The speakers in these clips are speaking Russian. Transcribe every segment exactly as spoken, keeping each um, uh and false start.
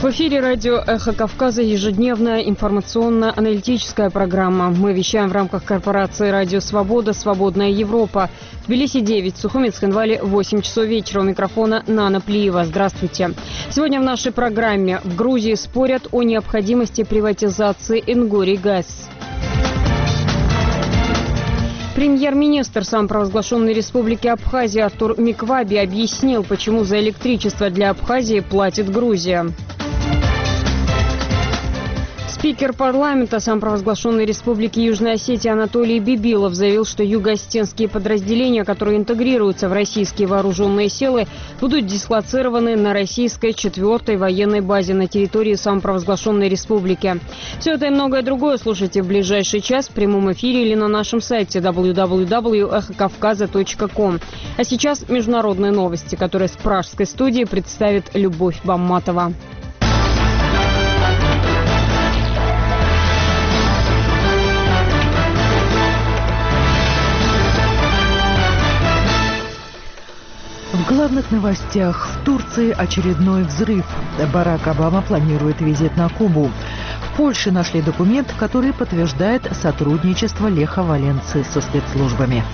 В эфире радио «Эхо Кавказа» ежедневная информационно-аналитическая программа. Мы вещаем в рамках корпорации «Радио Свобода», «Свободная Европа». В Тбилиси девять, в Сухуме-Цхинвале восемь часов вечера. У микрофона Нана Плиева. Здравствуйте. Сегодня в нашей программе: в Грузии спорят о необходимости приватизации «Ингоригаз». Премьер-министр самопровозглашенной республики Абхазия Артур Микваби объяснил, почему за электричество для Абхазии платит Грузия. Спикер парламента самопровозглашенной республики Южная Осетия Анатолий Бибилов заявил, что юго-осетинские подразделения, которые интегрируются в российские вооруженные силы, будут дислоцированы на российской четвертой военной базе на территории самопровозглашенной республики. Все это и многое другое слушайте в ближайший час в прямом эфире или на нашем сайте дабл ю дабл ю дабл ю точка эхо кавказа точка ком. А сейчас международные новости, которые с пражской студии представит Любовь Бамматова. В главных новостях: в Турции очередной взрыв. Барак Обама планирует визит на Кубу. В Польше нашли документ, который подтверждает сотрудничество Леха Валенцы со спецслужбами.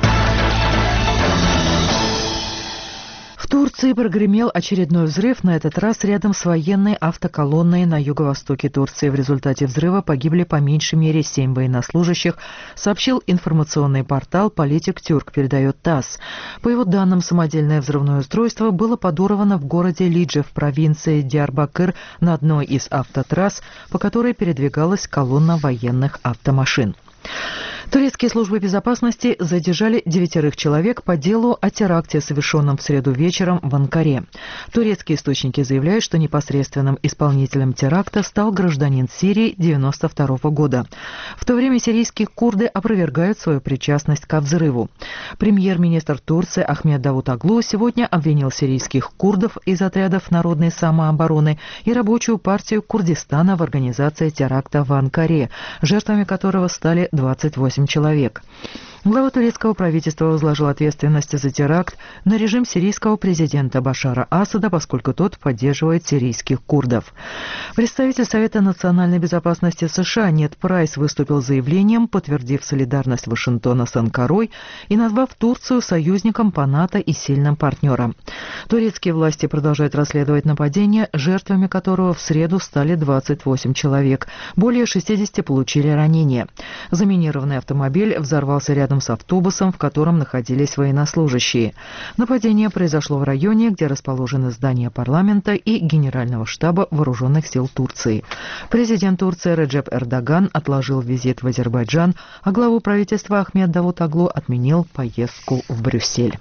В Турции прогремел очередной взрыв, на этот раз рядом с военной автоколонной на юго-востоке Турции. В результате взрыва погибли по меньшей мере семь военнослужащих, сообщил информационный портал «Политик Тюрк», передает ТАСС. По его данным, самодельное взрывное устройство было подорвано в городе Лидже в провинции Диарбакыр на одной из автотрасс, по которой передвигалась колонна военных автомашин. Турецкие службы безопасности задержали девятерых человек по делу о теракте, совершенном в среду вечером в Анкаре. Турецкие источники заявляют, что непосредственным исполнителем теракта стал гражданин Сирии девяносто второго года. В то время сирийские курды опровергают свою причастность ко взрыву. Премьер-министр Турции Ахмед Давутоглу сегодня обвинил сирийских курдов из отрядов народной самообороны и рабочую партию Курдистана в организации теракта в Анкаре, жертвами которого стали двадцать восемь человек. Глава турецкого правительства возложил ответственность за теракт на режим сирийского президента Башара Асада, поскольку тот поддерживает сирийских курдов. Представитель Совета национальной безопасности США Нед Прайс выступил с заявлением, подтвердив солидарность Вашингтона с Анкарой и назвав Турцию союзником по НАТО и сильным партнером. Турецкие власти продолжают расследовать нападение, жертвами которого в среду стали двадцать восемь человек. Более шестидесяти получили ранения. Заминированный автомобиль взорвался рядом с автобусом, в котором находились военнослужащие. Нападение произошло в районе, где расположены здания парламента и Генерального штаба Вооруженных сил Турции. Президент Турции Реджеп Эрдоган отложил визит в Азербайджан, а главу правительства Ахмед Давутоглу отменил поездку в Брюссель.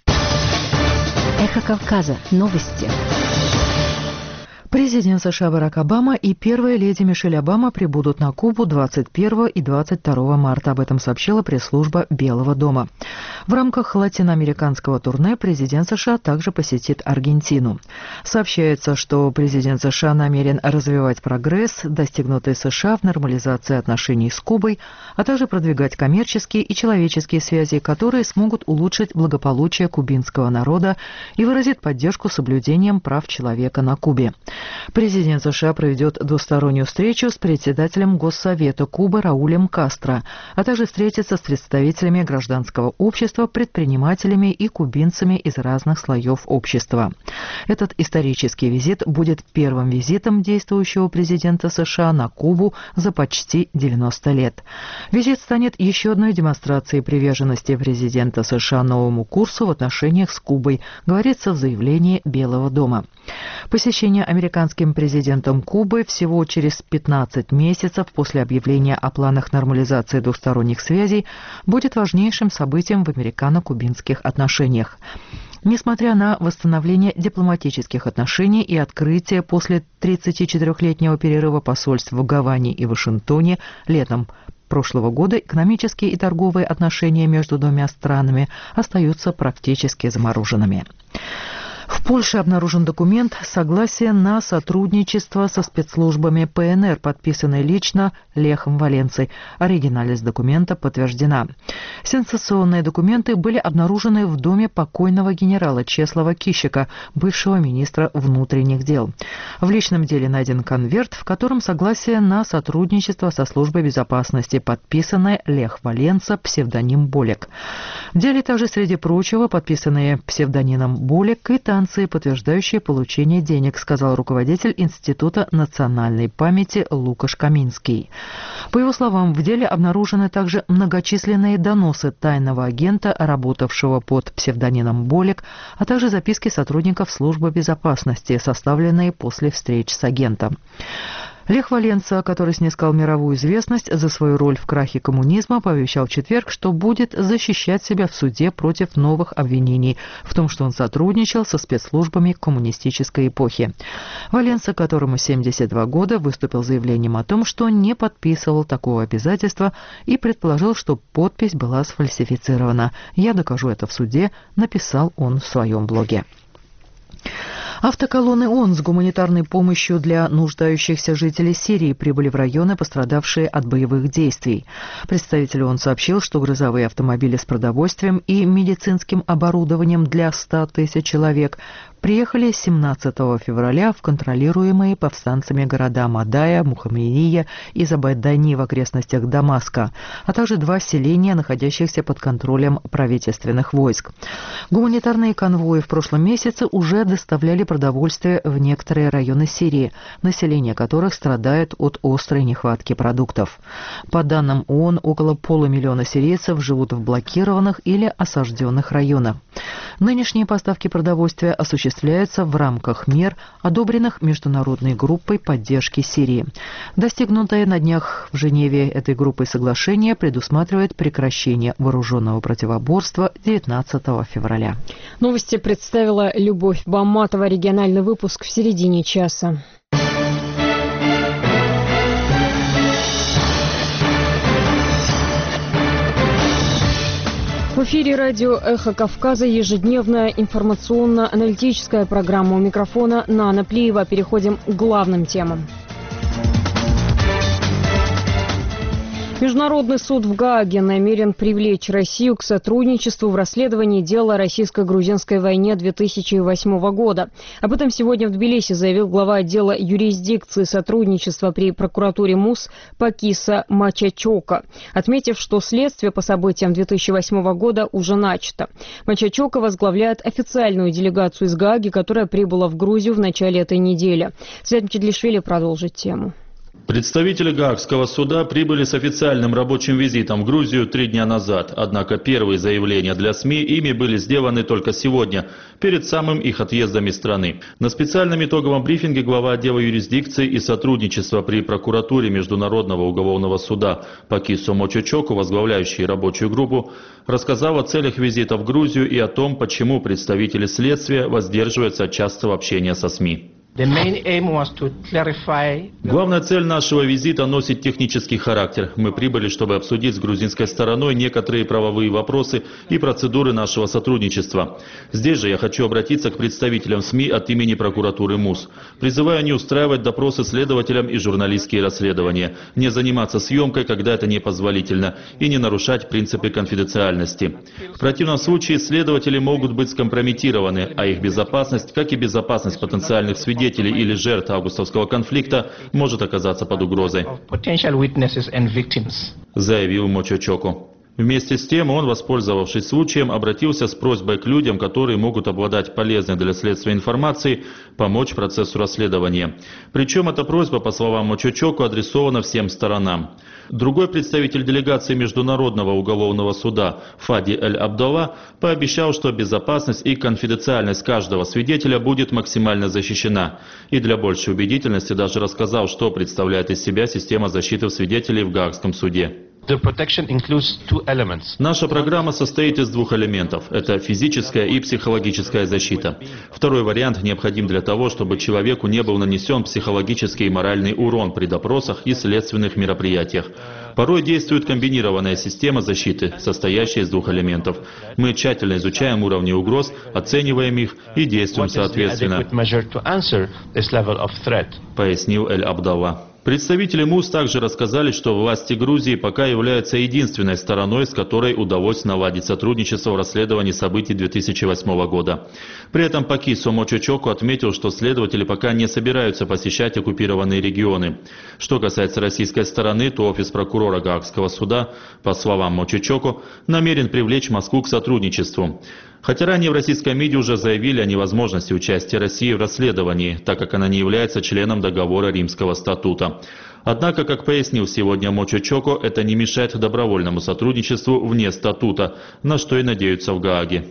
Эхо Кавказа. Новости. Президент США Барак Обама и первая леди Мишель Обама прибудут на Кубу двадцать первого и двадцать второго марта. Об этом сообщила пресс-служба Белого дома. В рамках латиноамериканского турне президент США также посетит Аргентину. Сообщается, что президент США намерен развивать прогресс, достигнутый США в нормализации отношений с Кубой, а также продвигать коммерческие и человеческие связи, которые смогут улучшить благополучие кубинского народа и выразить поддержку соблюдением прав человека на Кубе. Президент США проведет двустороннюю встречу с председателем Госсовета Кубы Раулем Кастро, а также встретится с представителями гражданского общества, предпринимателями и кубинцами из разных слоев общества. Этот исторический визит будет первым визитом действующего президента США на Кубу за почти девяносто лет. Визит станет еще одной демонстрацией приверженности президента США новому курсу в отношениях с Кубой, говорится в заявлении Белого дома. Посещение американским президентом Кубы всего через пятнадцать месяцев после объявления о планах нормализации двусторонних связей будет важнейшим событием в американо-кубинских отношениях. Несмотря на восстановление дипломатических отношений и открытие после тридцатичетырёхлетнего перерыва посольств в Гаване и Вашингтоне летом прошлого года, экономические и торговые отношения между двумя странами остаются практически замороженными. В Польше обнаружен документ согласия на сотрудничество со спецслужбами ПНР, подписанный лично Лехом Валенцей. Оригинальность документа подтверждена. Сенсационные документы были обнаружены в доме покойного генерала Чеслава Кищика, бывшего министра внутренних дел. В личном деле найден конверт, в котором согласие на сотрудничество со службой безопасности, подписанное Лех Валенса, псевдоним Болек. В деле также, среди прочего, подписанные псевдонимом Болек квитанции, подтверждающие получение денег, сказал руководитель Института национальной памяти Лукаш Каминский. По его словам, в деле обнаружены также многочисленные доносы тайного агента, работавшего под псевдонимом Болек, а также записки сотрудников службы безопасности, составленные после встреч с агентом. Лех Валенса, который снискал мировую известность за свою роль в крахе коммунизма, пообещал в четверг, что будет защищать себя в суде против новых обвинений в том, что он сотрудничал со спецслужбами коммунистической эпохи. Валенса, которому семьдесят два года, выступил с заявлением о том, что не подписывал такого обязательства и предположил, что подпись была сфальсифицирована. «Я докажу это в суде», написал он в своем блоге. Автоколонны ООН с гуманитарной помощью для нуждающихся жителей Сирии прибыли в районы, пострадавшие от боевых действий. Представитель ООН сообщил, что грузовые автомобили с продовольствием и медицинским оборудованием для ста тысяч человек приехали семнадцатого февраля в контролируемые повстанцами города Мадая, Мухаммедия и Забайдани в окрестностях Дамаска, а также два селения, находящихся под контролем правительственных войск. Гуманитарные конвои в прошлом месяце уже доставляли продовольствие в некоторые районы Сирии, население которых страдает от острой нехватки продуктов. По данным ООН, около полумиллиона сирийцев живут в блокированных или осажденных районах. Нынешние поставки продовольствия осуществляются в рамках мер, одобренных международной группой поддержки Сирии. Достигнутое на днях в Женеве этой группой соглашение предусматривает прекращение вооруженного противоборства девятнадцатого февраля. Новости представила Любовь Баматова. Региональный выпуск в середине часа. В эфире радио «Эхо Кавказа» ежедневная информационно-аналитическая программа. У микрофона Нана Плиева. Переходим к главным темам. Международный суд в Гааге намерен привлечь Россию к сотрудничеству в расследовании дела о российско-грузинской войне две тысячи восьмого года. Об этом сегодня в Тбилиси заявил глава отдела юрисдикции сотрудничества при прокуратуре МУС Пакиса Мачачока, отметив, что следствие по событиям две тысячи восьмого года уже начато. Мачачока возглавляет официальную делегацию из Гааги, которая прибыла в Грузию в начале этой недели. Свят Мчедлишвили продолжит тему. Представители Гаагского суда прибыли с официальным рабочим визитом в Грузию три дня назад, однако первые заявления для СМИ ими были сделаны только сегодня, перед самым их отъездом из страны. На специальном итоговом брифинге глава отдела юрисдикции и сотрудничества при прокуратуре Международного уголовного суда Пакису Мачачоку, возглавляющий рабочую группу, рассказал о целях визита в Грузию и о том, почему представители следствия воздерживаются от частого общения со СМИ. Главная цель нашего визита носит технический характер. Мы прибыли, чтобы обсудить с грузинской стороной некоторые правовые вопросы и процедуры нашего сотрудничества. Здесь же я хочу обратиться к представителям СМИ от имени прокуратуры МУС. Призываю не устраивать допросы следователям и журналистские расследования, не заниматься съемкой, когда это непозволительно, и не нарушать принципы конфиденциальности. В противном случае следователи могут быть скомпрометированы, а их безопасность, как и безопасность потенциальных свидетелей, или жертв августовского конфликта может оказаться под угрозой, заявил Мачачоку. Вместе с тем он, воспользовавшись случаем, обратился с просьбой к людям, которые могут обладать полезной для следствия информацией, помочь процессу расследования. Причем эта просьба, по словам Мачачоку, адресована всем сторонам. Другой представитель делегации Международного уголовного суда Фади Эль-Абдалла пообещал, что безопасность и конфиденциальность каждого свидетеля будет максимально защищена. И для большей убедительности даже рассказал, что представляет из себя система защиты свидетелей в Гаагском суде. Наша программа состоит из двух элементов. Это физическая и психологическая защита. Второй вариант необходим для того, чтобы человеку не был нанесен психологический и моральный урон при допросах и следственных мероприятиях. Порой действует комбинированная система защиты, состоящая из двух элементов. Мы тщательно изучаем уровни угроз, оцениваем их и действуем соответственно, пояснил Эль-Абдалла. Представители МУС также рассказали, что власти Грузии пока являются единственной стороной, с которой удалось наладить сотрудничество в расследовании событий две тысячи восьмого года. При этом Пакисо Мочочоко отметил, что следователи пока не собираются посещать оккупированные регионы. Что касается российской стороны, то офис прокурора Гаагского суда, по словам Мочочоко, намерен привлечь Москву к сотрудничеству. Хотя ранее в российском МИДе уже заявили о невозможности участия России в расследовании, так как она не является членом договора Римского статута. Однако, как пояснил сегодня Мочочоко, это не мешает добровольному сотрудничеству вне статута, на что и надеются в Гааге.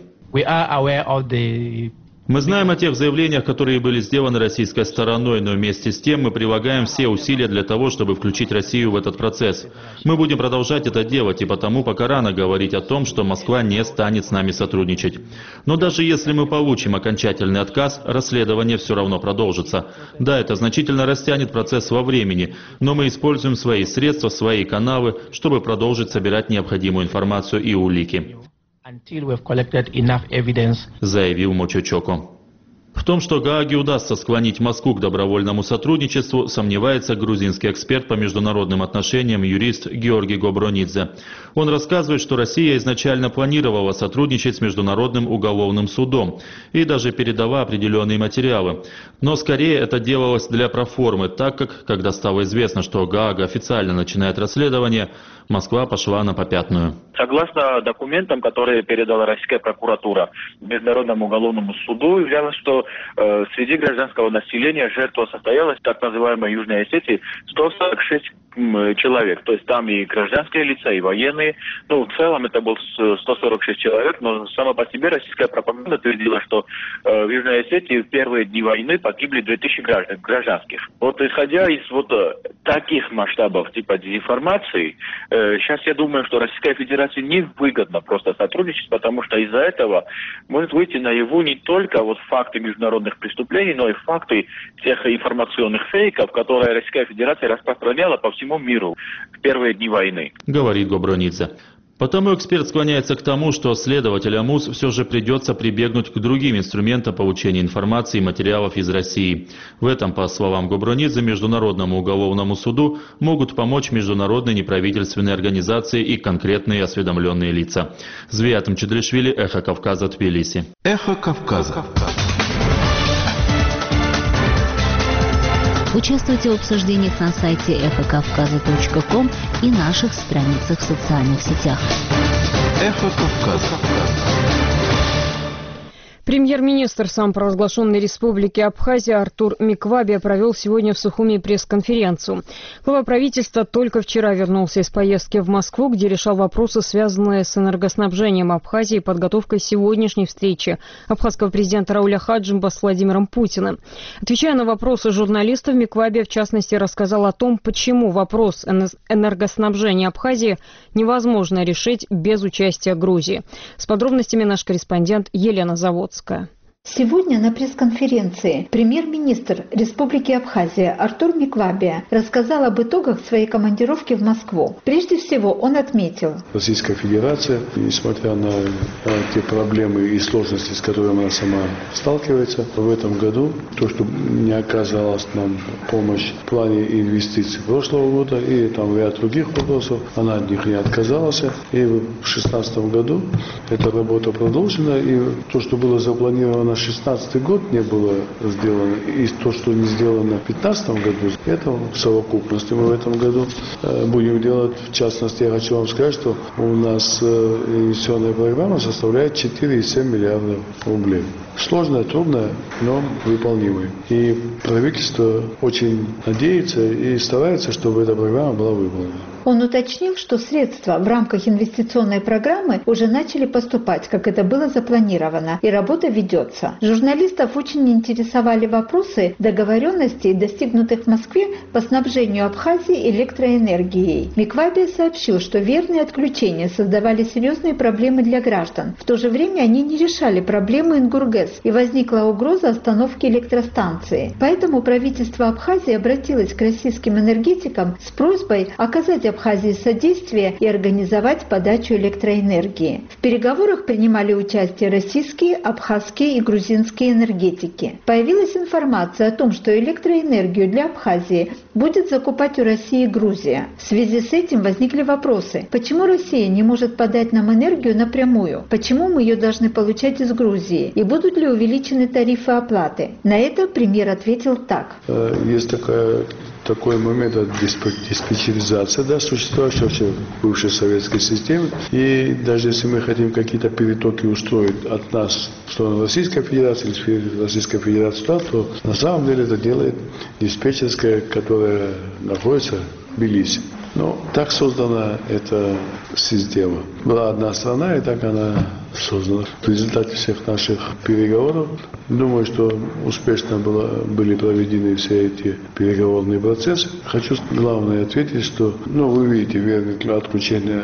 Мы знаем о тех заявлениях, которые были сделаны российской стороной, но вместе с тем мы прилагаем все усилия для того, чтобы включить Россию в этот процесс. Мы будем продолжать это делать, и потому пока рано говорить о том, что Москва не станет с нами сотрудничать. Но даже если мы получим окончательный отказ, расследование все равно продолжится. Да, это значительно растянет процесс во времени, но мы используем свои средства, свои каналы, чтобы продолжить собирать необходимую информацию и улики. Заявил Мочочоко. В том, что Гааге удастся склонить Москву к добровольному сотрудничеству, сомневается грузинский эксперт по международным отношениям юрист Георгий Гобронидзе. Он рассказывает, что Россия изначально планировала сотрудничать с Международным уголовным судом и даже передала определенные материалы. Но скорее это делалось для проформы, так как, когда стало известно, что Гаага официально начинает расследование, Москва пошла на попятную. Согласно документам, которые передала российская прокуратура Международному уголовному суду, являлось, что э, среди гражданского населения жертва состоялась в так называемой Южной Осетии сто сорок шесть человек. То есть там и гражданские лица, и военные. Ну, в целом это был сто сорок шесть человек, но сама по себе российская пропаганда твердила, что э, в Южной Осетии в первые дни войны погибли две тысячи граждан, гражданских. Вот исходя из вот таких масштабов типа дезинформации, э, сейчас я думаю, что Российской Федерации невыгодно просто сотрудничать, потому что из-за этого может выйти наяву не только вот факты международных преступлений, но и факты тех информационных фейков, которые Российская Федерация распространяла по всему миру в первые дни войны. Говорит Гобронидзе. Потому эксперт склоняется к тому, что следователям МУС все же придется прибегнуть к другим инструментам получения информации и материалов из России. В этом, по словам Гобронидзе, Международному уголовному суду могут помочь международные неправительственные организации и конкретные осведомленные лица. Звиат Мчедришвили, Эхо Кавказа, Тбилиси. Эхо Кавказа. Участвуйте в обсуждениях на сайте эхо кавказа точка ком и наших страницах в социальных сетях. Эхо Кавказа. Премьер-министр самопровозглашенной республики Абхазия Артур Миквабе провел сегодня в Сухуми пресс-конференцию. Глава правительства только вчера вернулся из поездки в Москву, где решал вопросы, связанные с энергоснабжением Абхазии и подготовкой сегодняшней встречи абхазского президента Рауля Хаджимба с Владимиром Путиным. Отвечая на вопросы журналистов, Миквабе в частности рассказал о том, почему вопрос энергоснабжения Абхазии невозможно решить без участия Грузии. С подробностями наш корреспондент Елена Заводская. Сегодня на пресс-конференции премьер-министр Республики Абхазия Артур Миквабе рассказал об итогах своей командировки в Москву. Прежде всего он отметил: Российская Федерация, несмотря на те проблемы и сложности, с которыми она сама сталкивается, в этом году то, что не оказалась нам помощь в плане инвестиций прошлого года и там ряд других вопросов, она от них не отказалась. И в две тысячи шестнадцатом году эта работа продолжена, и то, что было запланировано шестнадцатый год, не было сделано, и то, что не сделано в две тысячи пятнадцатом году, это в совокупности мы в этом году будем делать. В частности, я хочу вам сказать, что у нас инвестиционная программа составляет четыре целых семь десятых миллиарда рублей. Сложная, трудная, но выполнимая. И правительство очень надеется и старается, чтобы эта программа была выполнена. Он уточнил, что средства в рамках инвестиционной программы уже начали поступать, как это было запланировано, и работа ведется. Журналистов очень интересовали вопросы договоренностей, достигнутых в Москве по снабжению Абхазии электроэнергией. Миквабе сообщил, что верные отключения создавали серьезные проблемы для граждан. В то же время они не решали проблемы Ингургэс, и возникла угроза остановки электростанции. Поэтому правительство Абхазии обратилось к российским энергетикам с просьбой оказать Абхазии содействие и организовать подачу электроэнергии. В переговорах принимали участие российские, абхазские и грузинские энергетики. Появилась информация о том, что электроэнергию для Абхазии будет закупать у России и Грузия. В связи с этим возникли вопросы. Почему Россия не может подать нам энергию напрямую? Почему мы ее должны получать из Грузии? И будут ли увеличены тарифы оплаты? На это премьер ответил так. Есть такая... Такой момент – диспетчеризация, да, существующая в бывшей советской системе. И даже если мы хотим какие-то перетоки устроить от нас в сторону Российской Федерации или в Российской Федерации, то на самом деле это делает диспетчерская, которая находится в Тбилиси. Но так создана эта система. Была одна страна, и так она создана. В результате всех наших переговоров, думаю, что успешно было, были проведены все эти переговорные процессы. Хочу главное ответить, что, ну, вы видите, верно, отключения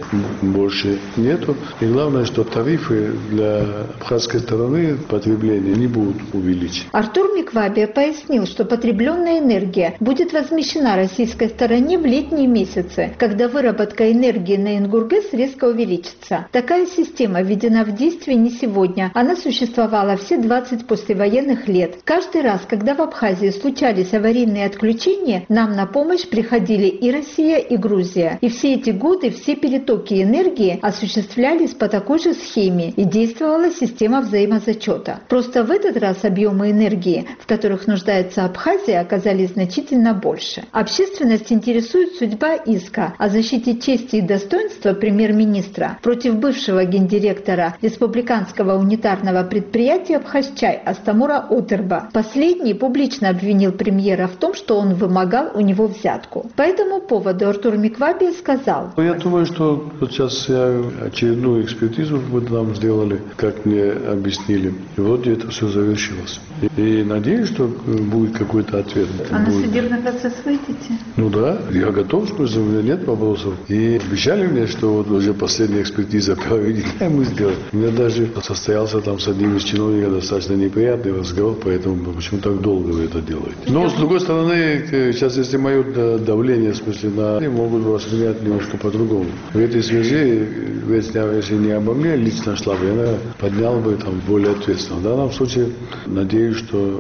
больше нету. И главное, что тарифы для абхазской стороны потребления не будут увеличены. Артур Миквабия пояснил, что потребленная энергия будет возмещена российской стороне в летние месяцы, когда выработка энергии на Ингургес резко увеличится. Такая система введена в действие не сегодня. Она существовала все двадцать послевоенных лет. Каждый раз, когда в Абхазии случались аварийные отключения, нам на помощь приходили и Россия, и Грузия. И все эти годы все перетоки энергии осуществлялись по такой же схеме, и действовала система взаимозачета. Просто в этот раз объемы энергии, в которых нуждается Абхазия, оказались значительно больше. Общественность интересует судьба иска о защите чести и достоинства премьер-министра против бывшего гендиректора республиканского унитарного предприятия «Абхазчай» Астамура Отерба. Последний публично обвинил премьера в том, что он вымогал у него взятку. По этому поводу Артур Миквабия сказал: Я думаю, что вот сейчас я очередную экспертизу вы нам сделали, как мне объяснили. И вроде это все завершилось. И, и надеюсь, что будет какой-то ответ. А на будет... судебный процесс выйдете? Ну да, я готов, что у меня нет вопросов. И обещали мне, что вот уже последняя экспертиза проведена, мы сделали. У меня даже состоялся там с одним из чиновников достаточно неприятный разговор, поэтому почему так долго вы это делаете. Но с другой стороны, сейчас если мое давление, в смысле, на могут воспринять немножко по-другому. В этой связи, если не обо мне лично шла бы, я поднял бы там более ответственно. В данном случае надеюсь, что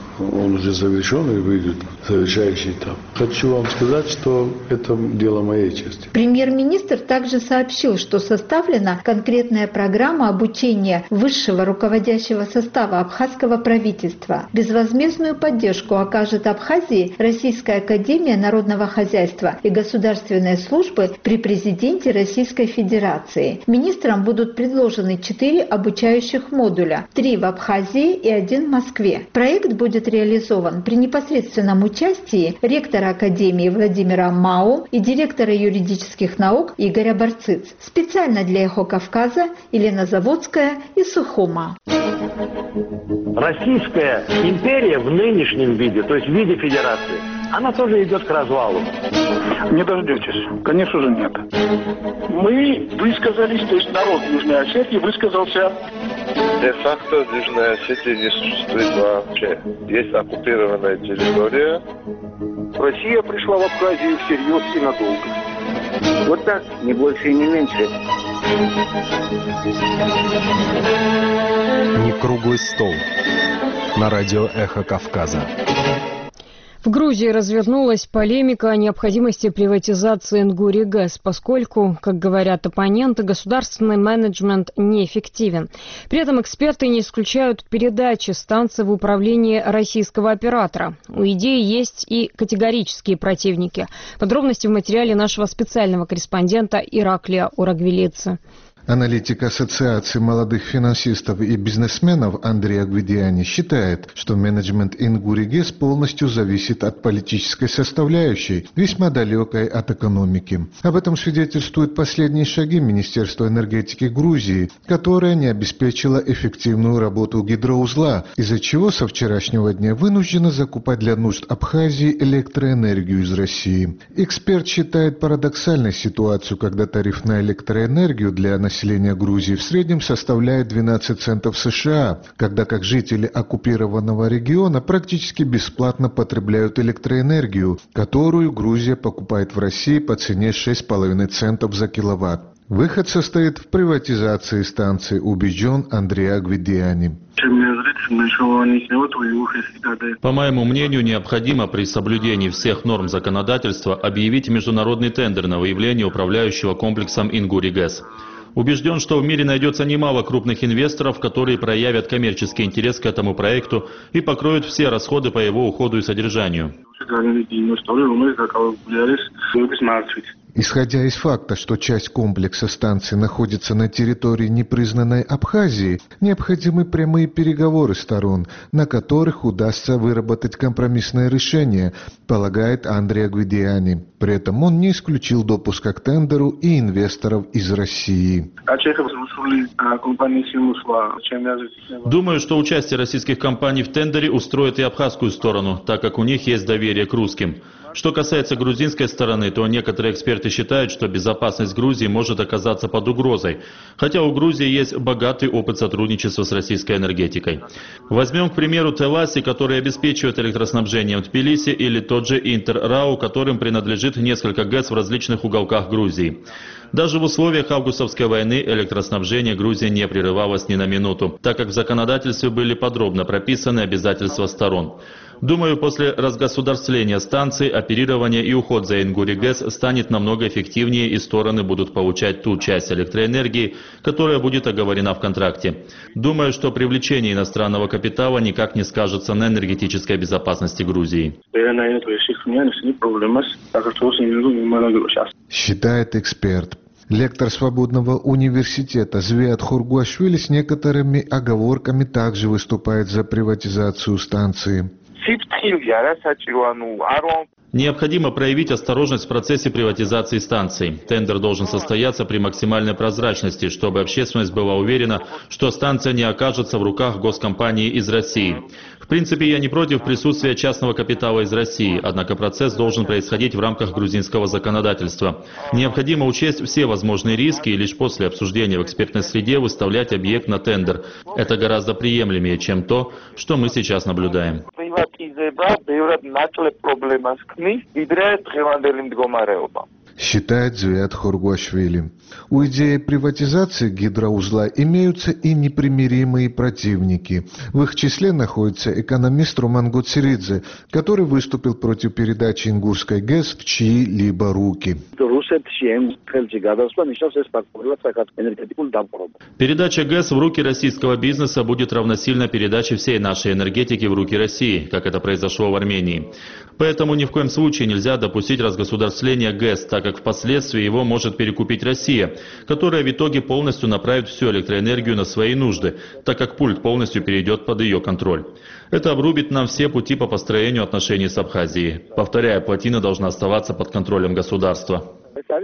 он уже завершен и выйдет завершающий этап. Хочу вам сказать, что это дело моей чести. Премьер-министр также сообщил, что составлена конкретная программа обучения высшего руководящего состава абхазского правительства. Безвозмездную поддержку окажет Абхазии Российская академия народного хозяйства и государственной службы при президенте Российской Федерации. Министрам будут предложены четыре обучающих модуля, три в Абхазии и один в Москве. Проект будет реализован при непосредственном участии ректора Академии Владимира Мау и директора юридических наук Игоря Барциц. Специально для «Эхо Кавказа» Елена Заводская из Сухума. Российская империя в нынешнем виде, то есть в виде федерации, она тоже идет к развалу. Не дождетесь. Конечно же нет. Мы высказались, то есть народ Южной Осетии высказался. Де-факто в Южной Осетии не существует вообще. Есть оккупированная территория. Россия пришла в Абхазию всерьез и надолго. Вот так, не больше и не меньше. Не круглый стол. На радио «Эхо Кавказа». В Грузии развернулась полемика о необходимости приватизации Ингуригаз, поскольку, как говорят оппоненты, государственный менеджмент неэффективен. При этом эксперты не исключают передачи станции в управление российского оператора. У идеи есть и категорические противники. Подробности в материале нашего специального корреспондента Ираклия Урагвелидзе. Аналитик Ассоциации молодых финансистов и бизнесменов Андрей Агведиани считает, что менеджмент Ингуригес полностью зависит от политической составляющей, весьма далекой от экономики. Об этом свидетельствуют последние шаги Министерства энергетики Грузии, которое не обеспечило эффективную работу гидроузла, из-за чего со вчерашнего дня вынуждено закупать для нужд Абхазии электроэнергию из России. Эксперт считает парадоксальной ситуацию, когда тариф на электроэнергию для населения населения Грузии в среднем составляет двенадцать центов США, когда как жители оккупированного региона практически бесплатно потребляют электроэнергию, которую Грузия покупает в России по цене шесть с половиной центов за киловатт. Выход состоит в приватизации станции, убежден Андрей Агвидиани. По моему мнению, необходимо при соблюдении всех норм законодательства объявить международный тендер на выявление управляющего комплексом Ингури-ГЭС. Убежден, что в мире найдется немало крупных инвесторов, которые проявят коммерческий интерес к этому проекту и покроют все расходы по его уходу и содержанию. Исходя из факта, что часть комплекса станции находится на территории непризнанной Абхазии, необходимы прямые переговоры сторон, на которых удастся выработать компромиссное решение, полагает Андрей Агвидиани. При этом он не исключил допуска к тендеру и инвесторов из России. Думаю, что участие российских компаний в тендере устроит и абхазскую сторону, так как у них есть доверие к русским. Что касается грузинской стороны, то некоторые эксперты считают, что безопасность Грузии может оказаться под угрозой, хотя у Грузии есть богатый опыт сотрудничества с российской энергетикой. Возьмем, к примеру, Теласи, который обеспечивает электроснабжением Тбилиси, или тот же Интер-Рау, которым принадлежит несколько ГЭС в различных уголках Грузии. Даже в условиях августовской войны электроснабжение Грузии не прерывалось ни на минуту, так как в законодательстве были подробно прописаны обязательства сторон. Думаю, после разгосударствления станции оперирование и уход за Ингури-ГЭС станет намного эффективнее, и стороны будут получать ту часть электроэнергии, которая будет оговорена в контракте. Думаю, что привлечение иностранного капитала никак не скажется на энергетической безопасности Грузии. Считает эксперт. Лектор Свободного университета Звиат Хургуашвили с некоторыми оговорками также выступает за приватизацию станции. Необходимо проявить осторожность в процессе приватизации станций. Тендер должен состояться при максимальной прозрачности, чтобы общественность была уверена, что станция не окажется в руках госкомпании из России. В принципе, я не против присутствия частного капитала из России, однако процесс должен происходить в рамках грузинского законодательства. Необходимо учесть все возможные риски и лишь после обсуждения в экспертной среде выставлять объект на тендер. Это гораздо приемлемее, чем то, что мы сейчас наблюдаем. Считает Звиат Хургуашвили. У идеи приватизации гидроузла имеются и непримиримые противники. В их числе находится экономист Роман Гоцеридзе, который выступил против передачи Ингурской ГЭС в чьи-либо руки. Передача ГЭС в руки российского бизнеса будет равносильно передаче всей нашей энергетики в руки России, как это произошло в Армении. Поэтому ни в коем случае нельзя допустить разгосударствления ГЭС, так как впоследствии его может перекупить Россия, которая в итоге полностью направит всю электроэнергию на свои нужды, так как пульт полностью перейдет под ее контроль. Это обрубит нам все пути по построению отношений с Абхазией. Повторяю, плотина должна оставаться под контролем государства.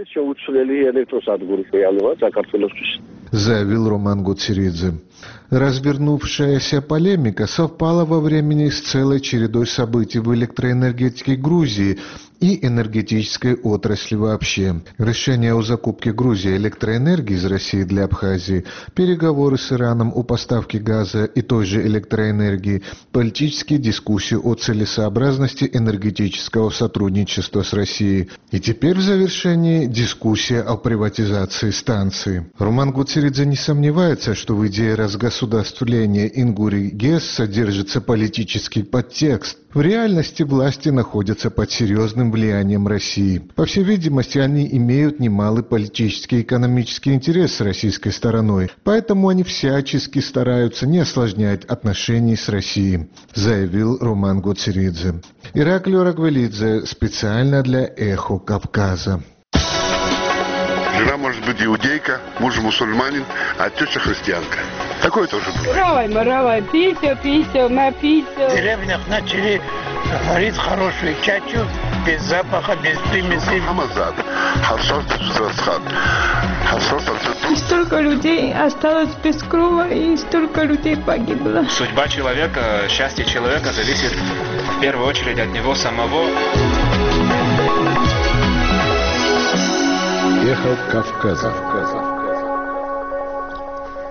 Заявил Роман Гоцеридзе. Развернувшаяся полемика совпала во времени с целой чередой событий в электроэнергетике Грузии и энергетической отрасли вообще. Решение о закупке Грузии электроэнергии из России для Абхазии, переговоры с Ираном о поставке газа и той же электроэнергии, политические дискуссии о целесообразности энергетического сотрудничества с Россией. И теперь в завершении дискуссия о приватизации станции. Роман Гоцеридзе не сомневается, что в идее разгосударствления Ингури-ГЭС содержится политический подтекст. В реальности власти находятся под серьезным влиянием России. По всей видимости, они имеют немалый политический и экономический интерес с российской стороной, поэтому они всячески стараются не осложнять отношений с Россией, заявил Роман Гоцеридзе. Ираклий Рагвелидзе специально для «Эхо Кавказа». Жена может быть иудейка, муж мусульманин, а теща христианка. Такое тоже бывает. Равай, маравай, писю, писю, на писю. В деревнях начали варить хорошую чачу, без запаха, без примесей. Хамазад, харшот расхат, харшот и столько людей осталось без крова, и столько людей погибло. Судьба человека, счастье человека зависит в первую очередь от него самого. Эхо Кавказа.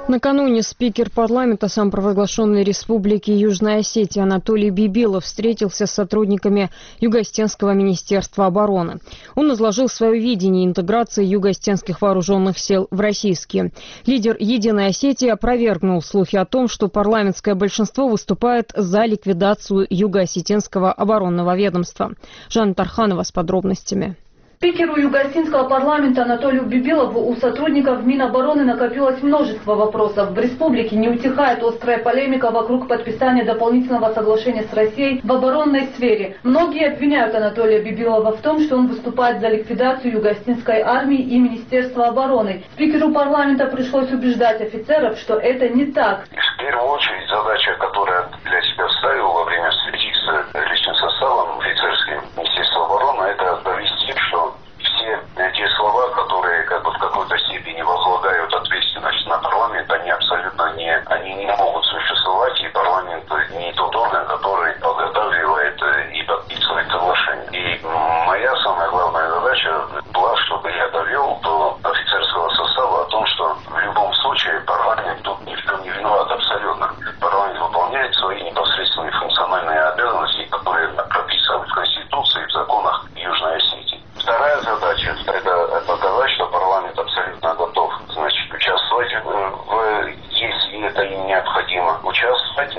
Накануне спикер парламента самопровозглашенной республики Южная Осетия Анатолий Бибилов встретился с сотрудниками Юго-Осетинского министерства обороны. Он изложил свое видение интеграции юго-осетинских вооруженных сил в российские. Лидер «Единой Осетии» опровергнул слухи о том, что парламентское большинство выступает за ликвидацию Юго-Осетинского оборонного ведомства. Жанна Тарханова с подробностями. Спикеру Юго-Осетинского парламента Анатолию Бибилову у сотрудников Минобороны накопилось множество вопросов. В республике не утихает острая полемика вокруг подписания дополнительного соглашения с Россией в оборонной сфере. Многие обвиняют Анатолия Бибилова в том, что он выступает за ликвидацию Юго-Осетинской армии и Министерства обороны. Спикеру парламента пришлось убеждать офицеров, что это не так. В первую очередь задача, которую для себя ставил во время встречи с личным составом офицерским Министерства обороны, это довести, что все те слова, которые как бы в какой-то степени возлагают ответственность на парламент, они абсолютно не, они не могут существовать, и парламент не тот орган, который подготавливает и подписывает соглашение. И моя самая главная задача была, чтобы я довел до офицерского состава о том, что в любом случае парламент тут ни в чем не виноват абсолютно. Парламент выполняет свои непосредственные функциональные обязанности, которые прописаны в Конституции и в законах Южной Осетии. Вторая задача – это показать, что парламент абсолютно готов, значит, участвовать в, в если это им необходимо, участвовать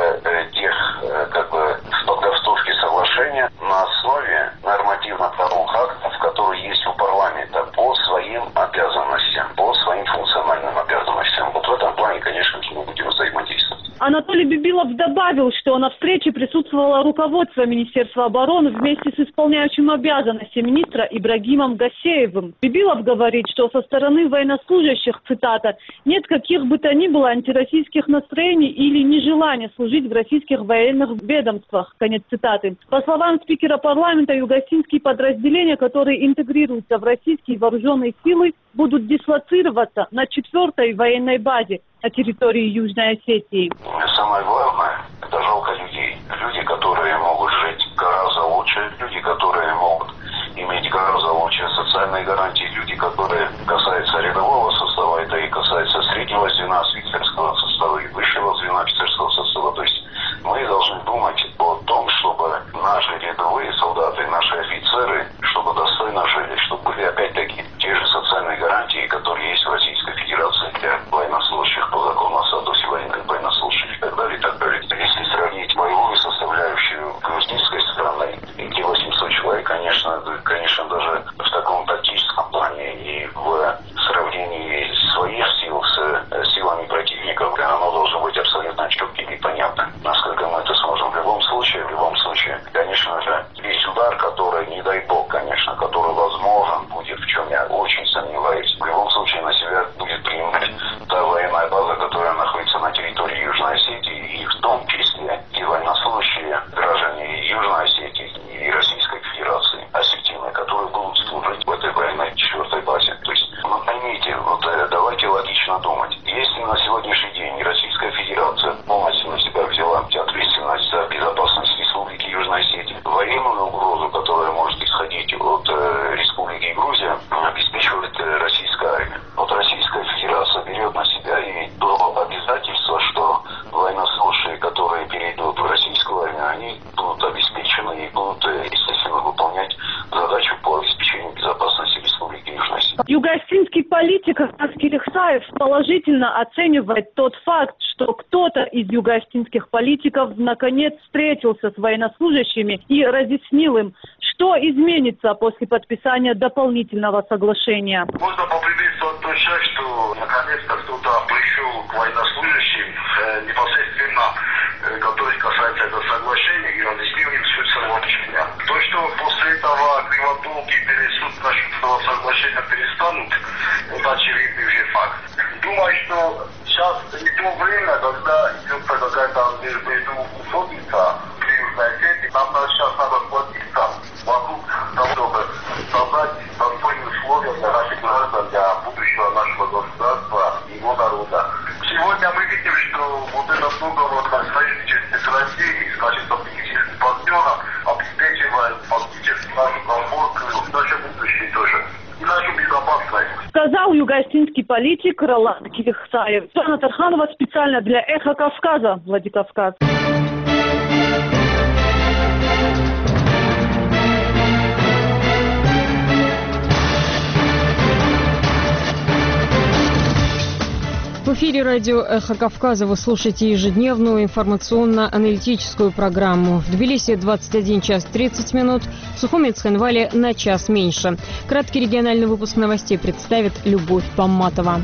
в тех, как бы, в подготовке соглашения на основе нормативно-правовых актов, которые есть у парламента по своим обязанностям, по своим функциональным обязанностям. Вот в этом плане, конечно, мы будем взаимодействовать. Анатолий Бибилов добавил, что на встрече присутствовало руководство Министерства обороны вместе с исполняющим обязанности министра Ибрагимом Гасеевым. Бибилов говорит, что со стороны военнослужащих, цитата, «нет каких бы то ни было антироссийских настроений или нежелания служить в российских военных ведомствах». Конец цитаты. По словам спикера парламента, юго-осетинские подразделения, которые интегрируются в российские вооруженные силы, будут дислоцироваться на четвертой военной базе на территории Южной Осетии. Самое главное, это жалко людей. Люди, которые могут жить гораздо лучше, люди, которые могут иметь гораздо лучшие социальные гарантии, люди, которые касаются рядового состава, это и касается среднего звена офицерского состава и высшего звена офицерского состава. То есть мы должны думать о том, чтобы наши рядовые солдаты, наши офицеры, чтобы достойно жили, чтобы были опять-таки те же социальные гарантии, которые есть в Российской Федерации для военнослужащих по закону о статусе военных военнослужащих и так далее, и так далее. Если сравнить боевую составляющую грузинской страны, эти восемьсот человек, конечно, конечно, даже в таком тактическом плане и в сравнении своих сил с силами противников, оно должно быть абсолютно четким и понятным. Насколько мы это сможем в любом случае, в любом случае, конечно же, весь удар, который, не дай бог, конечно, который возможен будет, в чем я очень сомневаюсь, в любом случае на себя будет принимать та военная база, которая находится на территории Южной Осетии, и в том числе и военнослужащие граждане Южной Осетии и Российской Федерации, осетины, которые будут служить в этой военной четвертой базе. То есть, ну, поймите, вот давайте логично думать. Если на сегодняшний день Российская Федерация полностью на себя взяла ответственность за безопасность Республики Южной Осетии, военную угрозу, которая может исходить от э, Республики Грузия, обеспечивает э, российская армия. Вот Российская Федерация берет на себя и до обязательства, что военнослужащие, которые перейдут в российскую армию, они будут обеспечены и будут, естественно, выполнять задачу по обеспечению безопасности Республики Южной Осетии. Юго-осетинский политик Аскер Ихсаев положительно оценивает тот факт, что кто-то из юго-осетинских политиков наконец встретился с военнослужащими и разъяснил им, что изменится после подписания дополнительного соглашения. Можно поприветствовать тот факт, что наконец-то кто-то пришел к военнослужащим э, непосредственно, э, который касается этого соглашения, и разъяснил им суть соглашения. То, что после этого кривотолки пересуд насчет этого соглашения перестанут, это очевидный уже факт. Думаю, что сейчас не то время, когда идет какая-то междоусобица при Южной Осетии, нам сейчас надо сплотиться вокруг того, чтобы создать достойные условия для наших граждан, для будущего нашего государства и его народа. Сегодня мы видим, что вот этот договор на союзничестве с Россией, с нашим стратегическим партнером, обеспечивает фактически нашу комфорт и наше будущее тоже. И нашу безопасность. Сказал юго палестинский политик Роланд Кирихсаев. Светлана Тарханова специально для «Эхо Кавказа», Владикавказ. В эфире радио «Эхо Кавказа» вы слушаете ежедневную информационно-аналитическую программу. В Тбилиси двадцать один час тридцать минут, в Сухуми и Цхинвале на час меньше. Краткий региональный выпуск новостей представит Любовь Помматова.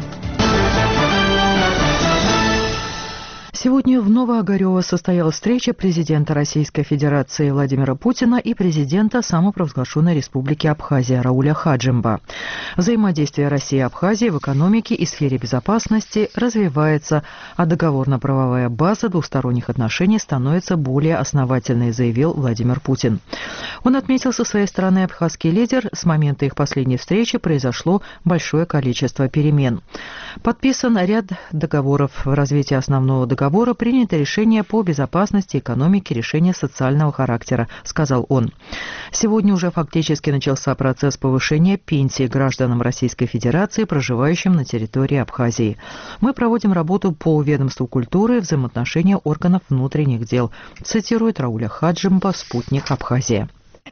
Сегодня в Новоогарёво состоялась встреча президента Российской Федерации Владимира Путина и президента самопровозглашенной Республики Абхазия Рауля Хаджимба. Взаимодействие России и Абхазии в экономике и сфере безопасности развивается, а договорно-правовая база двусторонних отношений становится более основательной, заявил Владимир Путин. Он отметил со своей стороны, абхазский лидер, с момента их последней встречи произошло большое количество перемен. Подписан ряд договоров в развитии основного договора. Принято решение по безопасности, экономике, решения социального характера, сказал он. Сегодня уже фактически начался процесс повышения пенсий гражданам Российской Федерации, проживающим на территории Абхазии. Мы проводим работу по ведомству культуры и взаимоотношения органов внутренних дел, цитирует Рауля Хаджимба, «Спутник Абхазия».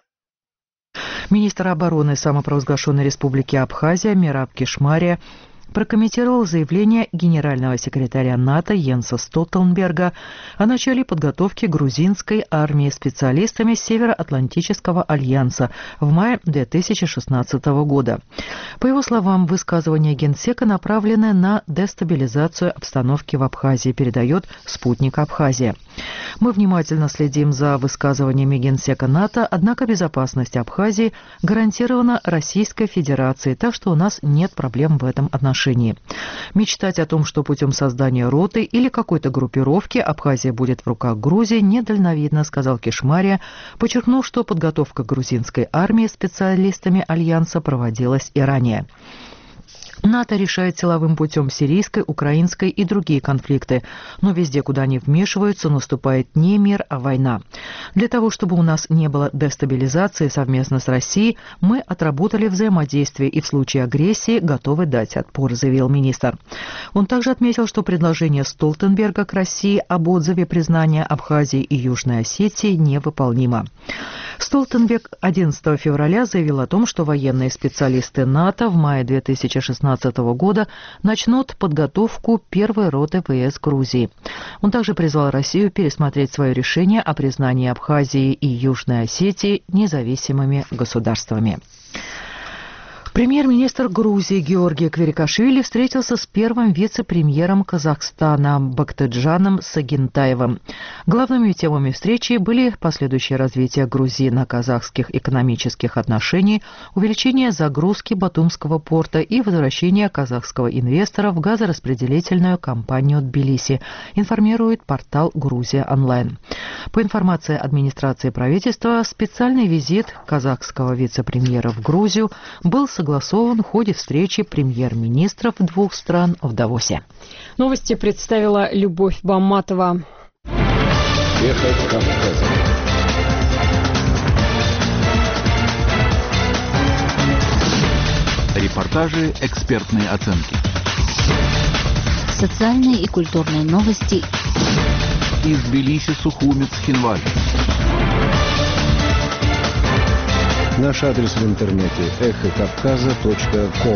Министр обороны самопровозглашенной Республики Абхазия Мераб Кишмария прокомментировал заявление генерального секретаря НАТО Йенса Столтенберга о начале подготовки грузинской армии специалистами Североатлантического альянса в мае две тысячи шестнадцатого года. По его словам, высказывания генсека направлены на дестабилизацию обстановки в Абхазии, передает «Спутник Абхазия». Мы внимательно следим за высказываниями генсека НАТО, однако безопасность Абхазии гарантирована Российской Федерацией, так что у нас нет проблем в этом отношении. Мечтать о том, что путем создания роты или какой-то группировки Абхазия будет в руках Грузии, недальновидно, сказал Кишмария, подчеркнув, что подготовка грузинской армии специалистами Альянса проводилась и ранее. НАТО решает силовым путем сирийской, украинской и другие конфликты, но везде, куда они вмешиваются, наступает не мир, а война. Для того, чтобы у нас не было дестабилизации совместно с Россией, мы отработали взаимодействие и в случае агрессии готовы дать отпор, заявил министр. Он также отметил, что предложение Столтенберга к России об отзыве признания Абхазии и Южной Осетии невыполнимо. Столтенберг одиннадцатого февраля заявил о том, что военные специалисты НАТО в мае две тысячи шестнадцатого года начнут подготовку первой роты ВС Грузии. Он также призвал Россию пересмотреть свое решение о признании Абхазии и Южной Осетии независимыми государствами. Премьер-министр Грузии Георгий Кверикашвили встретился с первым вице-премьером Казахстана Бактыджаном Сагентаевым. Главными темами встречи были последующее развитие грузино-казахских экономических отношений, увеличение загрузки Батумского порта и возвращение казахского инвестора в газораспределительную компанию Тбилиси, информирует портал «Грузия онлайн». По информации администрации правительства, специальный визит казахского вице-премьера в Грузию был согласован согласован в ходе встречи премьер-министров двух стран в Давосе. Новости представила Любовь Помматова. Эхо Кавказа. Репортажи, экспертные оценки. Социальные и культурные новости. Из Тбилиси, Сухуми, Цхинваля. Наш адрес в интернете эхо кавказа точка ком.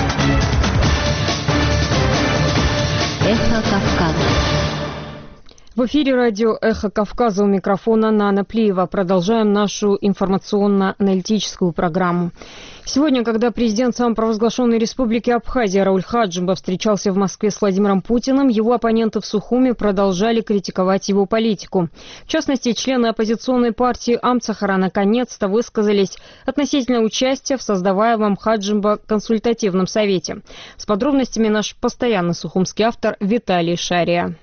Эхо Кавказа. В эфире радио «Эхо Кавказа», у микрофона Нана Плиева. Продолжаем нашу информационно-аналитическую программу. Сегодня, когда президент самопровозглашенной Республики Абхазия Рауль Хаджимба встречался в Москве с Владимиром Путиным, его оппоненты в Сухуми продолжали критиковать его политику. В частности, члены оппозиционной партии Амцахара наконец-то высказались относительно участия в создаваемом Хаджимба консультативном совете. С подробностями наш постоянный сухумский автор Виталий Шария.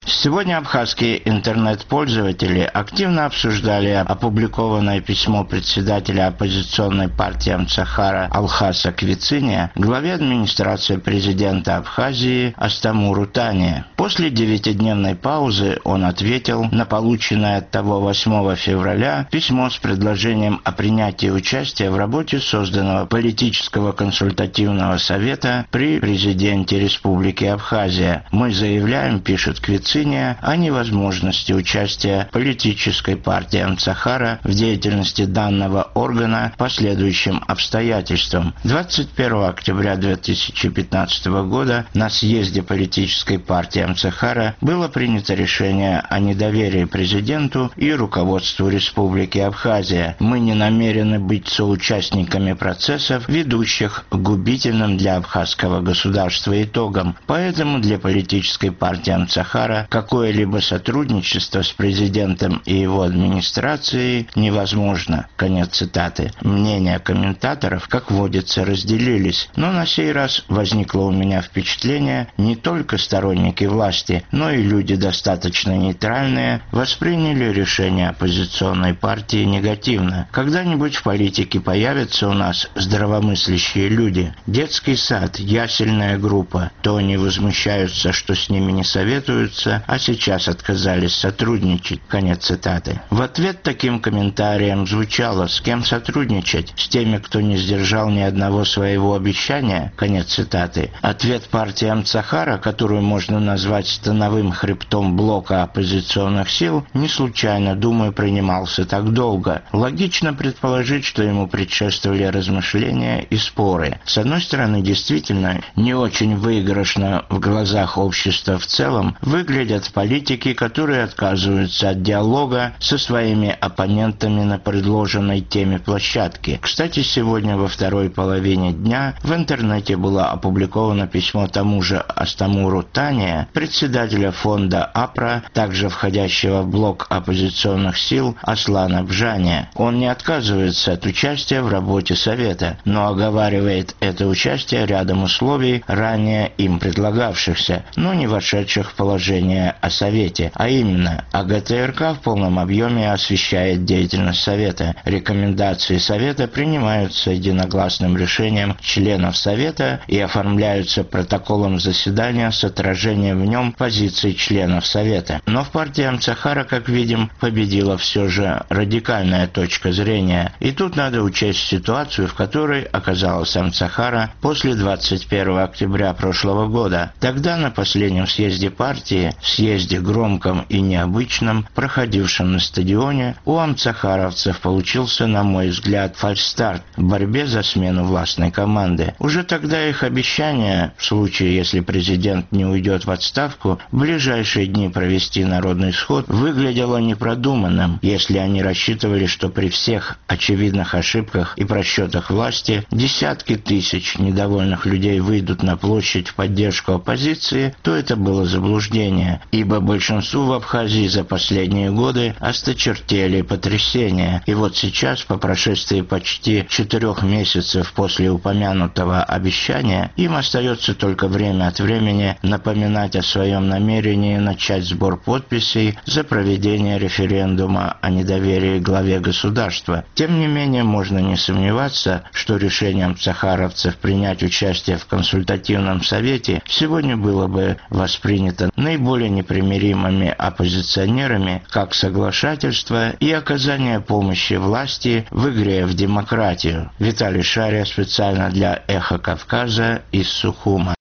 Сегодня абхазские интернет-пользователи активно обсуждали опубликованное письмо председателя оппозиционной партии Амцахара Алхаса Квициния главе администрации президента Абхазии Астамуру Тане. После девятидневной паузы он ответил на полученное от того восьмого февраля письмо с предложением о принятии участия в работе созданного политического консультативного совета при президенте Республики Абхазия. Мы заявляем, пишет Квициния, о невозможности участия политической партии Амцахара в деятельности данного органа по следующим обстоятельствам. двадцать первого октября две тысячи пятнадцатого года на съезде политической партии Амцахара было принято решение о недоверии президенту и руководству Республики Абхазия. Мы не намерены быть соучастниками процессов, ведущих к губительным для абхазского государства итогам. Поэтому для политической партии Амцахара какое-либо сотрудничество с президентом и его администрацией невозможно. Конец цитаты. Мнения комментаторов, как водится, разделились, но на сей раз возникло у меня впечатление, не только сторонники власти, но и люди достаточно нейтральные восприняли решение оппозиционной партии негативно. Когда-нибудь в политике появятся у нас здравомыслящие люди. Детский сад, ясельная группа, то они возмущаются, что с ними не советуются, а сейчас отказались сотрудничать. Конец цитаты. В ответ таким комментариям звучало: с кем сотрудничать? С теми, кто не сдержал ни одного своего обещания? Конец цитаты. Ответ партии Амцахара, которую можно назвать становым хребтом блока оппозиционных сил, не случайно, думаю, принимался так долго. Логично предположить, что ему предшествовали размышления и споры. С одной стороны, действительно, не очень выигрышно в глазах общества в целом выглядят политики, которые отказываются от диалога со своими оппонентами на предложенной теме площадке. Кстати, сегодня во второй половине дня в интернете было опубликовано письмо тому же Астамуру Тане, председателя фонда АПРА, также входящего в блок оппозиционных сил Аслана Бжания. Он не отказывается от участия в работе Совета, но оговаривает это участие рядом условий, ранее им предлагавшихся, но не вошедших в положение о Совете, а именно АГТРК в полном объеме освещает деятельность Совета. Рекомендации Совета принимаются единогласным решением членов Совета и оформляются протоколом заседания с отражением в нем позиций членов Совета. Но в партии Амцахара, как видим, победила все же радикальная точка зрения. И тут надо учесть ситуацию, в которой оказалась Амцахара после двадцать первого октября прошлого года. Тогда на последнем съезде партии, съезде громком и необычном, проходившем на стадионе, у амцахаровцев получился, на мой взгляд, фальстарт в борьбе за смену властной команды. Уже тогда их обещание, в случае, если президент не уйдет в отставку, в ближайшие дни провести народный сход, выглядело непродуманным, если они рассчитывали, что при всех очевидных ошибках и просчетах власти десятки тысяч недовольных людей выйдут на площадь в поддержку оппозиции, то это было заблуждение, ибо большинству в Абхазии за последние годы осточертели потрясения. И вот сейчас, по прошествии почти четырех месяцев после упомянутого обещания, им остается только время от времени напоминать о своем намерении начать сбор подписей за проведение референдума о недоверии главе государства. Тем не менее, можно не сомневаться, что решение амцахаровцев принять участие в консультативном совете сегодня было бы воспринято наиболее непримиримыми оппозиционерами как соглашательство и оказание помощи власти в игре в демократию. Виталий Шария специально для «Эхо Кавказа» из Сухума.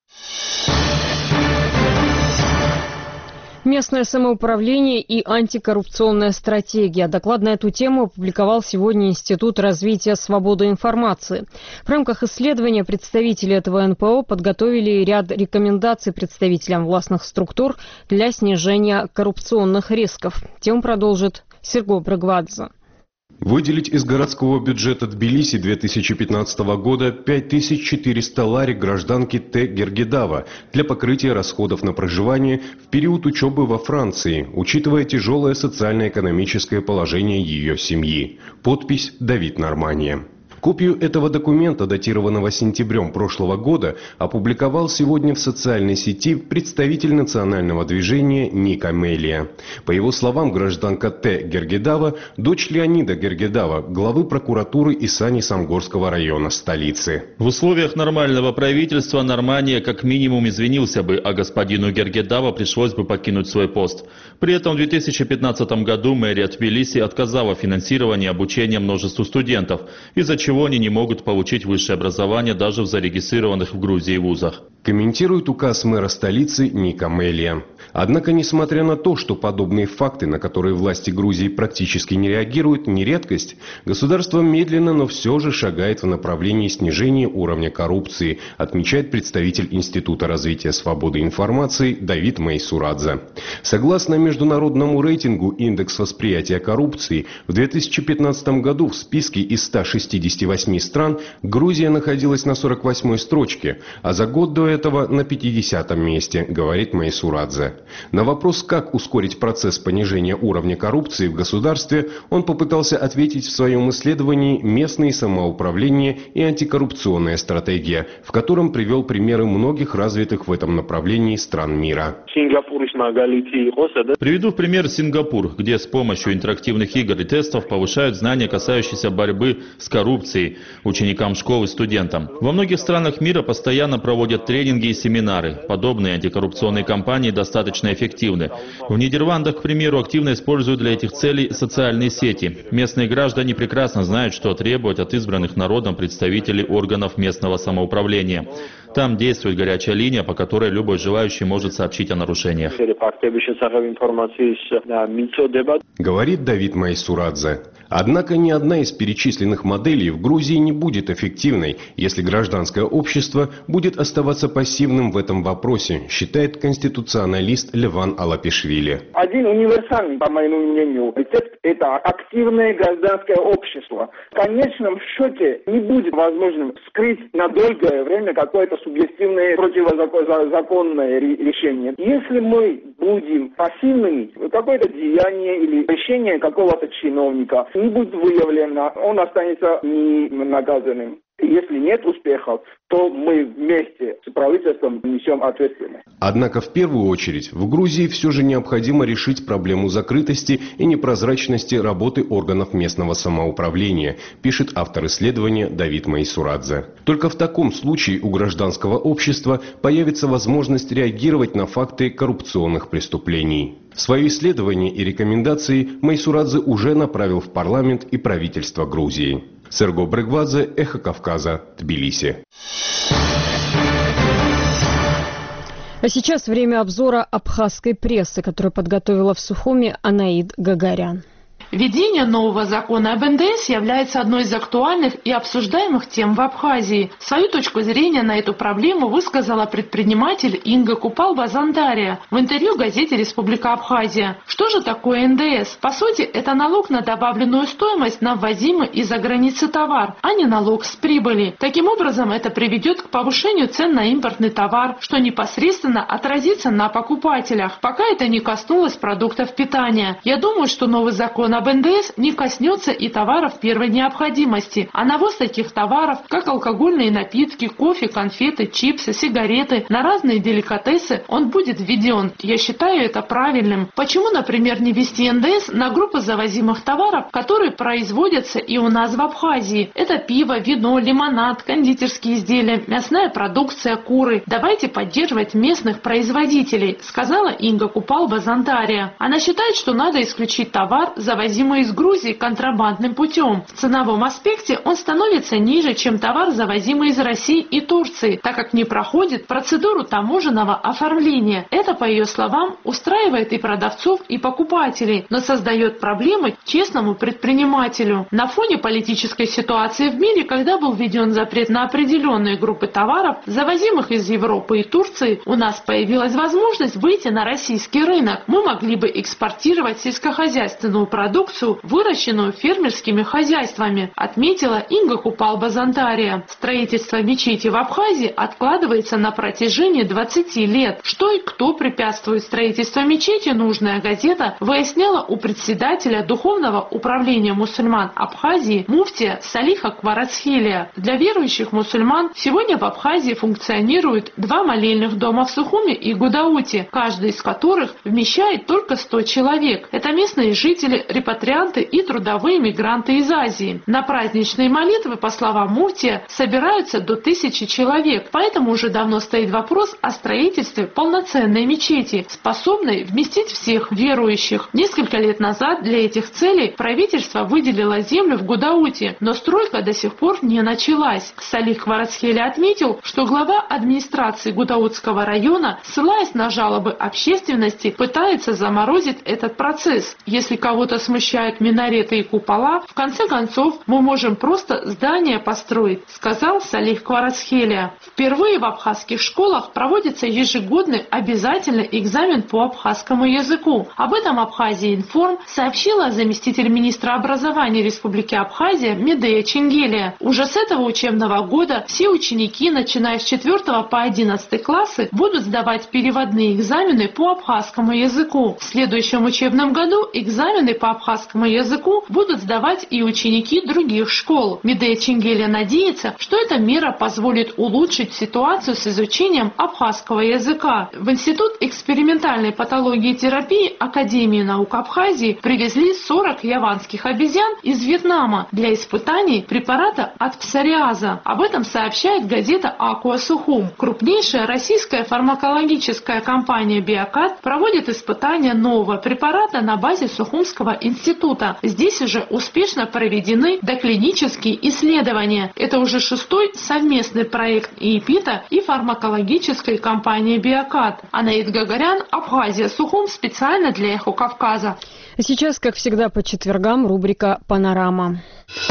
Местное самоуправление и антикоррупционная стратегия. Доклад на эту тему опубликовал сегодня Институт развития свободы информации. В рамках исследования представители этого эн пэ о подготовили ряд рекомендаций представителям властных структур для снижения коррупционных рисков. Тему продолжит Серго Брыгвадзе. Выделить из городского бюджета Тбилиси две тысячи пятнадцатого года пять тысяч четыреста лари гражданки Т. Гергидава для покрытия расходов на проживание в период учебы во Франции, учитывая тяжелое социально-экономическое положение ее семьи. Подпись Давид Нормания. Копию этого документа, датированного сентябрем прошлого года, опубликовал сегодня в социальной сети представитель национального движения Ника Мелия. По его словам, гражданка Т. Гергедава – дочь Леонида Гергедава, главы прокуратуры Исани-Самгорского района столицы. В условиях нормального правительства Нормания как минимум извинился бы, а господину Гергедава пришлось бы покинуть свой пост. При этом в две тысячи пятнадцатом году мэрия Тбилиси отказала в финансировании обучения множеству студентов, из-за чего они не могут получить высшее образование даже в зарегистрированных в Грузии вузах. Комментирует указ мэра столицы Ника Мелия. Однако, несмотря на то, что подобные факты, на которые власти Грузии практически не реагируют, не редкость, государство медленно, но все же шагает в направлении снижения уровня коррупции, отмечает представитель Института развития свободы информации Давид Майсурадзе. Согласно международному рейтингу «Индекс восприятия коррупции», в две тысячи пятнадцатом году в списке из ста шестидесяти восьми стран Грузия находилась на сорок восьмой строчке, а за год до этого на пятидесятом месте, говорит Майсурадзе. На вопрос, как ускорить процесс понижения уровня коррупции в государстве, он попытался ответить в своем исследовании «Местные самоуправление и антикоррупционная стратегия», в котором привел примеры многих развитых в этом направлении стран мира. Приведу в пример Сингапур, где с помощью интерактивных игр и тестов повышают знания, касающиеся борьбы с коррупцией ученикам школ и студентам. Во многих странах мира постоянно проводят тренинги и семинары. Подобные антикоррупционные кампании достаточно эффективны. В Нидерландах, к примеру, активно используют для этих целей социальные сети. Местные граждане прекрасно знают, что требовать от избранных народом представителей органов местного самоуправления. Там действует горячая линия, по которой любой желающий может сообщить о нарушениях. Говорит Давид Майсурадзе. Однако ни одна из перечисленных моделей в Грузии не будет эффективной, если гражданское общество будет оставаться пассивным в этом вопросе, считает конституционалист Леван Алапишвили. Один универсальный, по моему мнению, рецепт – это активное гражданское общество. В конечном счете не будет возможным скрыть на долгое время какое-то субъективное противозаконное решение. Если мы будем пассивными, какое-то деяние или решение какого-то чиновника не будет выявлено, он останется ненаказанным. Если нет успехов, то мы вместе с правительством несем ответственность. Однако в первую очередь в Грузии все же необходимо решить проблему закрытости и непрозрачности работы органов местного самоуправления, пишет автор исследования Давид Майсурадзе. Только в таком случае у гражданского общества появится возможность реагировать на факты коррупционных преступлений. Свои исследования и рекомендации Майсурадзе уже направил в парламент и правительство Грузии. Серго Брегвадзе, Эхо Кавказа, Тбилиси. А сейчас время обзора абхазской прессы, которую подготовила в Сухуме Анаид Гагарян. Введение нового закона об эн дэ эс является одной из актуальных и обсуждаемых тем в Абхазии. Свою точку зрения на эту проблему высказала предприниматель Инга Купал-Базандария в интервью газете «Республика Абхазия». Что же такое эн дэ эс? По сути, это налог на добавленную стоимость на ввозимый из-за границы товар, а не налог с прибыли. Таким образом, это приведет к повышению цен на импортный товар, что непосредственно отразится на покупателях, пока это не коснулось продуктов питания. Я думаю, что новый закон об эн дэ эс не коснется и товаров первой необходимости, а навоз таких товаров, как алкогольные напитки, кофе, конфеты, чипсы, сигареты, на разные деликатесы, он будет введен. Я считаю это правильным. Почему, например, не ввести эн дэ эс на группы завозимых товаров, которые производятся и у нас в Абхазии? Это пиво, вино, лимонад, кондитерские изделия, мясная продукция, куры. Давайте поддерживать местных производителей, сказала Инга Купал-Базандария. Она считает, что надо исключить товар, завозимый из Грузии контрабандным путем. В ценовом аспекте он становится ниже, чем товар, завозимый из России и Турции, так как не проходит процедуру таможенного оформления. Это, по ее словам, устраивает и продавцов, и покупателей, но создает проблемы честному предпринимателю. На фоне политической ситуации в мире, когда был введен запрет на определенные группы товаров, завозимых из Европы и Турции, у нас появилась возможность выйти на российский рынок. Мы могли бы экспортировать сельскохозяйственную продукцию продукцию, выращенную фермерскими хозяйствами, отметила Инга Купал-Базантария. Строительство мечети в Абхазии откладывается на протяжении двадцати лет. Что и кто препятствует строительству мечети, нужная газета выясняла у председателя Духовного управления мусульман Абхазии муфтия Салиха Кварацхелия. Для верующих мусульман сегодня в Абхазии функционируют два молельных дома в Сухуме и Гудауте, каждый из которых вмещает только сто человек. Это местные жители, репатрианты и трудовые мигранты из Азии. На праздничные молитвы, по словам муфтия, собираются до тысячи человек, поэтому уже давно стоит вопрос о строительстве полноценной мечети, способной вместить всех верующих. Несколько лет назад для этих целей правительство выделило землю в Гудауте, но стройка до сих пор не началась. Салих Кварацхели отметил, что глава администрации Гудаутского района, ссылаясь на жалобы общественности, пытается заморозить этот процесс. Если кого-то смущают минареты и купола, в конце концов мы можем просто здание построить, сказал Салих Кварацхели. Впервые в абхазских школах проводится ежегодный обязательный экзамен по абхазскому языку. Об этом Абхазия Информ сообщила заместитель министра образования Республики Абхазия Медея Ченгелия. Уже с этого учебного года все ученики, начиная с четвёртого по одиннадцатый классы, будут сдавать переводные экзамены по абхазскому языку. В следующем учебном году экзамены по абхазскому языку будут сдавать и ученики других школ. Медея Ченгелия надеется, что эта мера позволит улучшить ситуацию с изучением абхазского языка. В Институт экспериментальной патологии и терапии Академии наук Абхазии привезли сорок яванских обезьян из Вьетнама для испытаний препарата от псориаза. Об этом сообщает газета «Акуа Сухум». Крупнейшая российская фармакологическая компания «Биокат» проводит испытания нового препарата на базе Сухумского института. Здесь уже успешно проведены доклинические исследования. Это уже шестой совместный проект ИИПИТа и фармакологической компании «Биокат». Анаид Гагарян, Абхазия Сухум, специально для «Эхо Кавказа». А сейчас, как всегда, по четвергам рубрика «Панорама».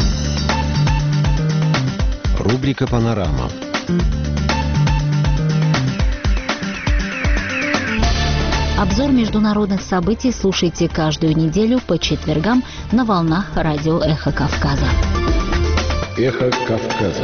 Рубрика «Панорама». Обзор международных событий слушайте каждую неделю по четвергам на волнах радио «Эхо Кавказа». «Эхо Кавказа».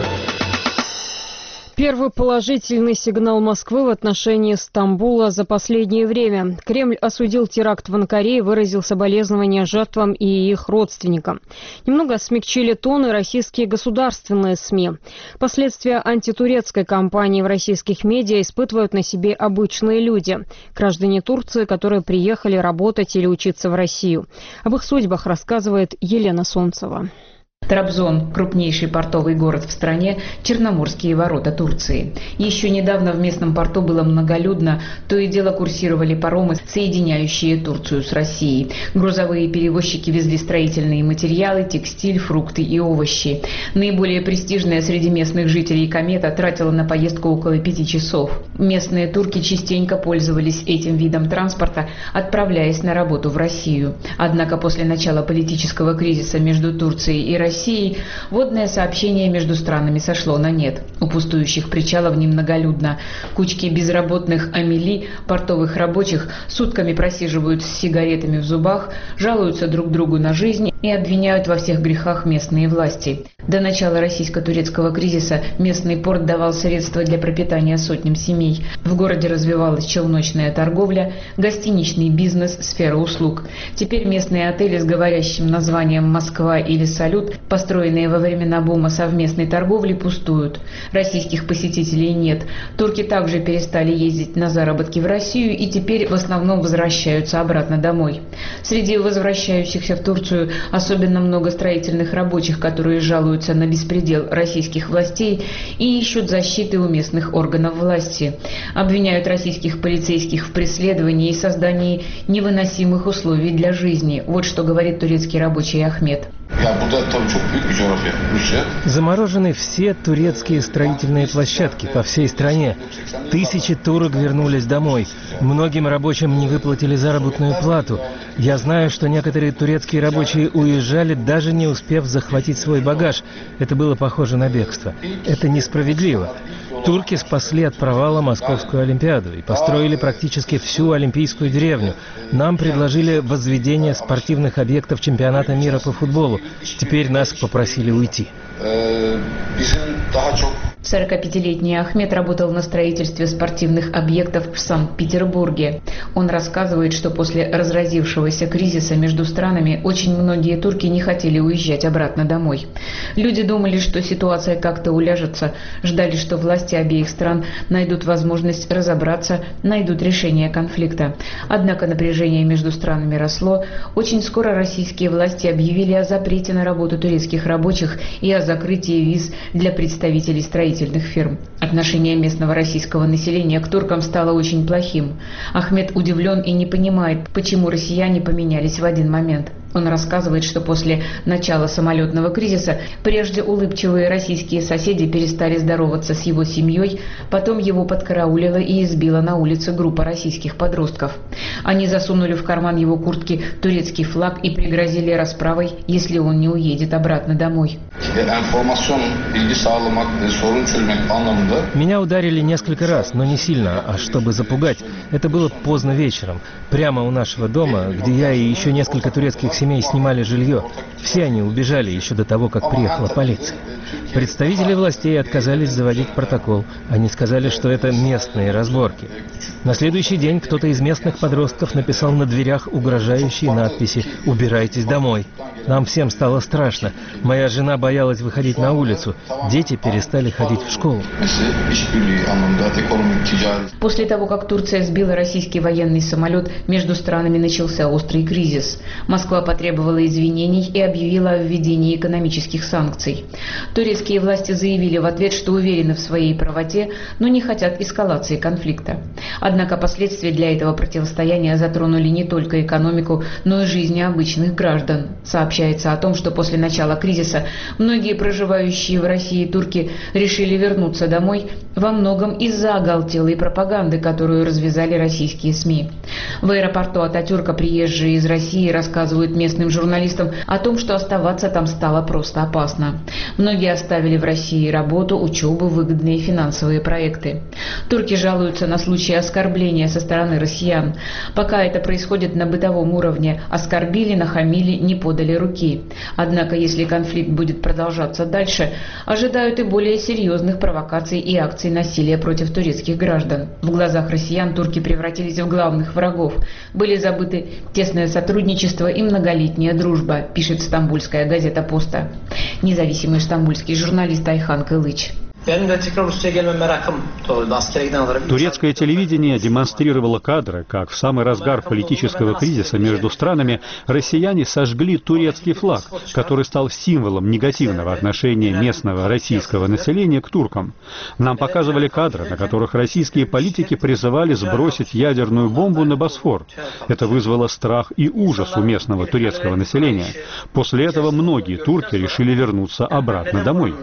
Первый положительный сигнал Москвы в отношении Стамбула за последнее время. Кремль осудил теракт в Анкаре и выразил соболезнования жертвам и их родственникам. Немного смягчили тон и российские государственные СМИ. Последствия антитурецкой кампании в российских медиа испытывают на себе обычные люди. Граждане Турции, которые приехали работать или учиться в Россию. Об их судьбах рассказывает Елена Солнцева. Трабзон – крупнейший портовый город в стране, Черноморские ворота Турции. Еще недавно в местном порту было многолюдно, то и дело курсировали паромы, соединяющие Турцию с Россией. Грузовые перевозчики везли строительные материалы, текстиль, фрукты и овощи. Наиболее престижная среди местных жителей комета тратила на поездку около пяти часов. Местные турки частенько пользовались этим видом транспорта, отправляясь на работу в Россию. Однако после начала политического кризиса между Турцией и Россией Россией, водное сообщение между странами сошло на нет. У пустующих причалов немноголюдно. Кучки безработных амели, портовых рабочих, сутками просиживают с сигаретами в зубах, жалуются друг другу на жизнь и обвиняют во всех грехах местные власти. До начала российско-турецкого кризиса местный порт давал средства для пропитания сотням семей. В городе развивалась челночная торговля, гостиничный бизнес, сфера услуг. Теперь местные отели с говорящим названием «Москва» или «Салют», построенные во времена бума совместной торговли, пустуют. Российских посетителей нет. Турки также перестали ездить на заработки в Россию и теперь в основном возвращаются обратно домой. Среди возвращающихся в Турцию особенно много строительных рабочих, которые жалуются на беспредел российских властей и ищут защиты у местных органов власти. Обвиняют российских полицейских в преследовании и создании невыносимых условий для жизни. Вот что говорит турецкий рабочий Ахмед. Заморожены все турецкие строительные площадки по всей стране. Тысячи турок вернулись домой. Многим рабочим не выплатили заработную плату. Я знаю, что некоторые турецкие рабочие уезжали, даже не успев захватить свой багаж. Это было похоже на бегство. Это несправедливо. Турки спасли от провала Московскую Олимпиаду и построили практически всю Олимпийскую деревню. Нам предложили возведение спортивных объектов чемпионата мира по футболу. Теперь нас попросили уйти. сорокапятилетний Ахмед работал на строительстве спортивных объектов в Санкт-Петербурге. Он рассказывает, что после разразившегося кризиса между странами очень многие турки не хотели уезжать обратно домой. Люди думали, что ситуация как-то уляжется, ждали, что власти обеих стран найдут возможность разобраться, найдут решение конфликта. Однако напряжение между странами росло. Очень скоро российские власти объявили о запрете на работу турецких рабочих и о закрытии виз для представителей строительных фирм. Отношение местного российского населения к туркам стало очень плохим. Ахмед удивлен и не понимает, почему россияне поменялись в один момент. Он рассказывает, что после начала самолетного кризиса прежде улыбчивые российские соседи перестали здороваться с его семьей, потом его подкараулила и избила на улице группа российских подростков. Они засунули в карман его куртки турецкий флаг и пригрозили расправой, если он не уедет обратно домой. Меня ударили несколько раз, но не сильно, а чтобы запугать. Это было поздно вечером, прямо у нашего дома, где я и еще несколько турецких семей снимали жилье. Все они убежали еще до того, как приехала полиция. Представители властей отказались заводить протокол. Они сказали, что это местные разборки. На следующий день кто-то из местных подростков написал на дверях угрожающие надписи «Убирайтесь домой». Нам всем стало страшно. Моя жена боялась выходить на улицу. Дети перестали ходить в школу. После того, как Турция сбила российский военный самолет, между странами начался острый кризис. Москва потребовала извинений и объявила о введении экономических санкций. Турецкие власти заявили в ответ, что уверены в своей правоте, но не хотят эскалации конфликта. Однако последствия для этого противостояния затронули не только экономику, но и жизни обычных граждан. Сообщается о том, что после начала кризиса многие проживающие в России турки решили вернуться домой, во многом из-за оголтелой пропаганды, которую развязали российские СМИ. В аэропорту Ататюрка приезжие из России рассказывают местным журналистам о том, что оставаться там стало просто опасно. Многие оставили в России работу, учебу, выгодные финансовые проекты. Турки жалуются на случаи оскорбления со стороны россиян. Пока это происходит на бытовом уровне, оскорбили, нахамили, не подали руки. Однако, если конфликт будет продолжаться дальше, ожидают и более серьезных провокаций и акций насилия против турецких граждан. В глазах россиян турки превратились в главных врагов. Были забыты тесное сотрудничество и многолетняя дружба, пишет стамбульская газета «Поста». Независимый стамбульский журналист Айхан Кылыч. Турецкое телевидение демонстрировало кадры, как в самый разгар политического кризиса между странами россияне сожгли турецкий флаг, который стал символом негативного отношения местного российского населения к туркам. Нам показывали кадры, на которых российские политики призывали сбросить ядерную бомбу на Босфор. Это вызвало страх и ужас у местного турецкого населения. После этого многие турки решили вернуться обратно домой.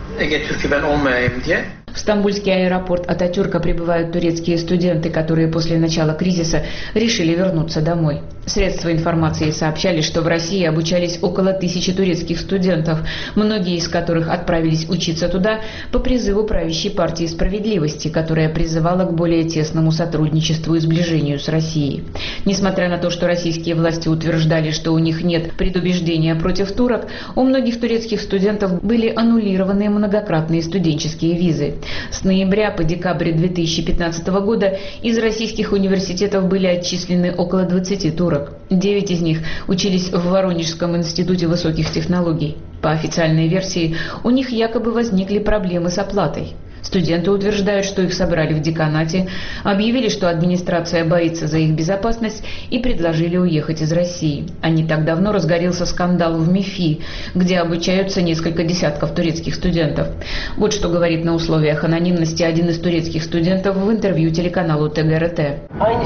В стамбульский аэропорт Ататюрка прибывают турецкие студенты, которые после начала кризиса решили вернуться домой. Средства информации сообщали, что в России обучались около тысячи турецких студентов, многие из которых отправились учиться туда по призыву правящей партии «Справедливости», которая призывала к более тесному сотрудничеству и сближению с Россией. Несмотря на то, что российские власти утверждали, что у них нет предубеждения против турок, у многих турецких студентов были аннулированы многократные студенческие визы. С ноября по декабрь две тысячи пятнадцатого года из российских университетов были отчислены около двадцати турок. Девять из них учились в Воронежском институте высоких технологий. По официальной версии, у них якобы возникли проблемы с оплатой. Студенты утверждают, что их собрали в деканате, объявили, что администрация боится за их безопасность и предложили уехать из России. А не так давно разгорелся скандал в МИФИ, где обучаются несколько десятков турецких студентов. Вот что говорит на условиях анонимности один из турецких студентов в интервью телеканалу ТГРТ.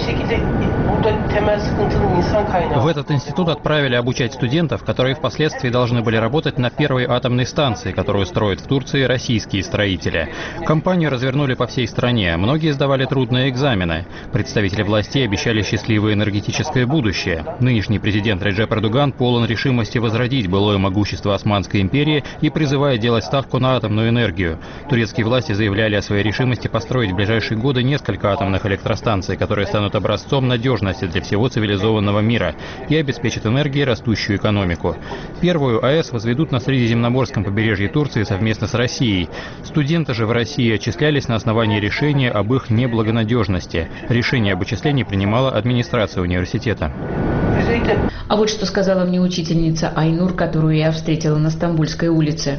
В этот институт отправили обучать студентов, которые впоследствии должны были работать на первой атомной станции, которую строят в Турции российские строители. Кампанию развернули по всей стране. Многие сдавали трудные экзамены. Представители властей обещали счастливое энергетическое будущее. Нынешний президент Реджеп Эрдоган полон решимости возродить былое могущество Османской империи и призывает делать ставку на атомную энергию. Турецкие власти заявляли о своей решимости построить в ближайшие годы несколько атомных электростанций, которые станут образцом надежности для всего цивилизованного мира и обеспечат энергией растущую экономику. Первую АЭС возведут на Средиземноморском побережье Турции совместно с Россией. Студенты же в России отчислялись на основании решения об их неблагонадежности. Решение об отчислении принимала администрация университета. А вот что сказала мне учительница Айнур, которую я встретила на Стамбульской улице.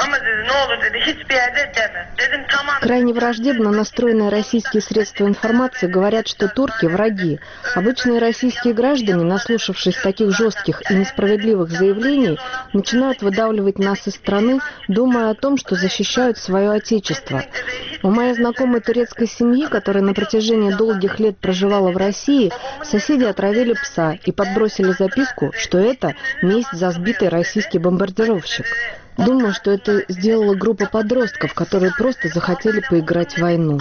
Крайне враждебно настроенные российские средства информации говорят, что турки – враги. Обычные российские граждане, наслушавшись таких жестких и несправедливых заявлений, начинают выдавливать нас из страны, думая о том, что защищают свое отечество. У моей знакомой турецкой семьи, которая на протяжении долгих лет проживала в России, соседи отравили пса и подбросили записку, что это месть за сбитый российский бомбардировщик. Думаю, что это сделала группа подростков, которые просто захотели поиграть в войну.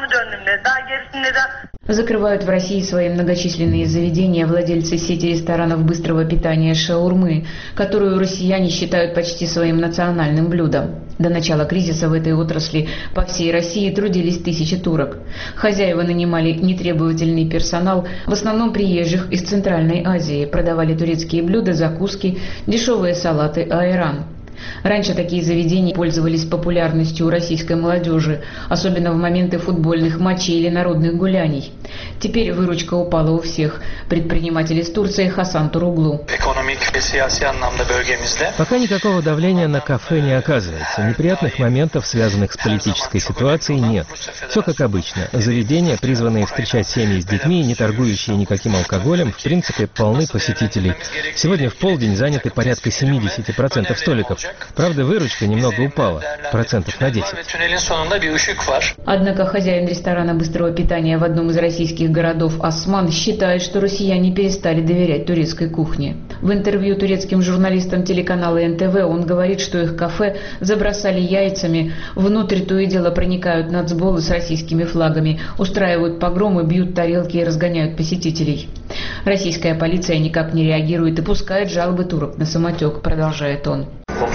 Закрывают в России свои многочисленные заведения владельцы сети ресторанов быстрого питания «Шаурмы», которую россияне считают почти своим национальным блюдом. До начала кризиса в этой отрасли по всей России трудились тысячи турок. Хозяева нанимали нетребовательный персонал, в основном приезжих из Центральной Азии, продавали турецкие блюда, закуски, дешевые салаты, айран. Раньше такие заведения пользовались популярностью у российской молодежи, особенно в моменты футбольных матчей или народных гуляний. Теперь выручка упала у всех. Предприниматель из Турции Хасан Туруглу. Пока никакого давления на кафе не оказывается. Неприятных моментов, связанных с политической ситуацией, нет. Все как обычно. Заведения, призванные встречать семьи с детьми, не торгующие никаким алкоголем, в принципе, полны посетителей. Сегодня в полдень заняты порядка семьдесят процентов столиков. Правда, выручка немного упала, процентов на десять. Однако хозяин ресторана быстрого питания в одном из российских городов Осман считает, что россияне перестали доверять турецкой кухне. В интервью турецким журналистам телеканала эн тэ вэ он говорит, что их кафе забросали яйцами, внутрь то и дело проникают нацболы с российскими флагами, устраивают погромы, бьют тарелки и разгоняют посетителей. Российская полиция никак не реагирует и пускает жалобы турок на самотек, продолжает он.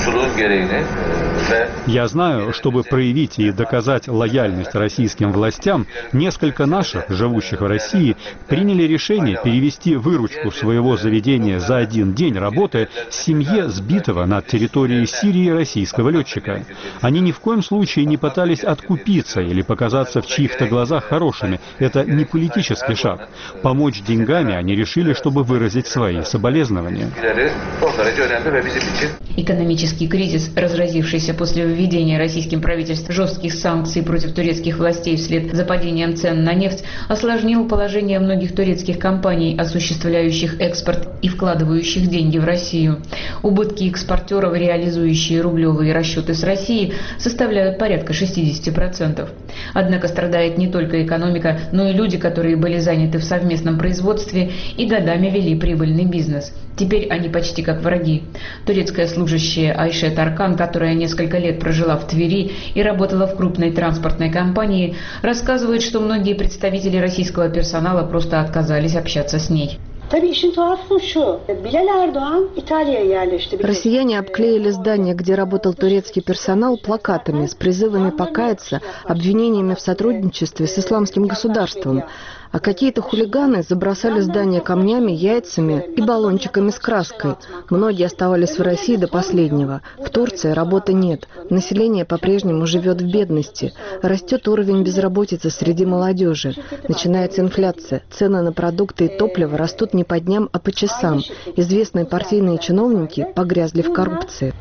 Я знаю, чтобы проявить и доказать лояльность российским властям, несколько наших, живущих в России, приняли решение перевести выручку своего заведения за один день работы семье сбитого на территории Сирии российского летчика. Они ни в коем случае не пытались откупиться или показаться в чьих-то глазах хорошими. Это не политический шаг. Помочь деньгами они решили, чтобы выразить свои соболезнования. Экономический кризис, разразившийся после введения российским правительством жестких санкций против турецких властей вслед за падением цен на нефть, осложнил положение многих турецких компаний, осуществляющих экспорт и вкладывающих деньги в Россию. Убытки экспортеров, реализующие рублевые расчеты с Россией, составляют порядка шестьдесят процентов. Однако страдает не только экономика, но и люди, которые были заняты в совместном производстве и годами вели прибыльный бизнес. Теперь они почти как враги. Турецкая служащая Айше Таркан, которая несколько лет прожила в Твери и работала в крупной транспортной компании, рассказывает, что многие представители российского персонала просто отказались общаться с ней. Россияне обклеили здание, где работал турецкий персонал, плакатами с призывами покаяться, обвинениями в сотрудничестве с исламским государством. А какие-то хулиганы забросали здание камнями, яйцами и баллончиками с краской. Многие оставались в России до последнего. В Турции работы нет. Население по-прежнему живет в бедности. Растет уровень безработицы среди молодежи. Начинается инфляция. Цены на продукты и топливо растут не по дням, а по часам. Известные партийные чиновники погрязли в коррупции.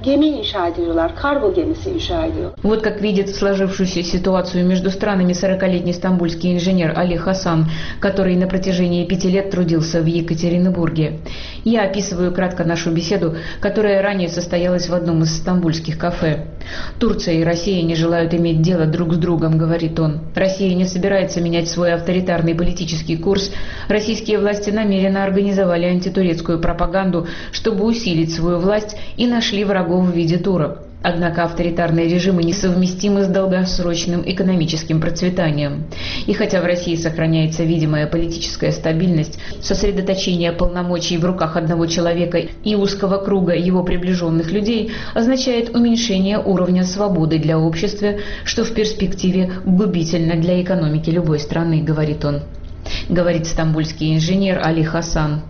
Вот как видит сложившуюся ситуацию между странами сорокалетний стамбульский инженер Али Хасан, который на протяжении пяти лет трудился в Екатеринбурге. Я описываю кратко нашу беседу, которая ранее состоялась в одном из стамбульских кафе. «Турция и Россия не желают иметь дело друг с другом», — говорит он. «Россия не собирается менять свой авторитарный политический курс. Российские власти намеренно организовали антитурецкую пропаганду, чтобы усилить свою власть, и нашли врагов в виде турок. Однако авторитарные режимы несовместимы с долгосрочным экономическим процветанием. И хотя в России сохраняется видимая политическая стабильность, сосредоточение полномочий в руках одного человека и узкого круга его приближенных людей означает уменьшение уровня свободы для общества, что в перспективе губительно для экономики любой страны, говорит он. Говорит стамбульский инженер Али Хасан.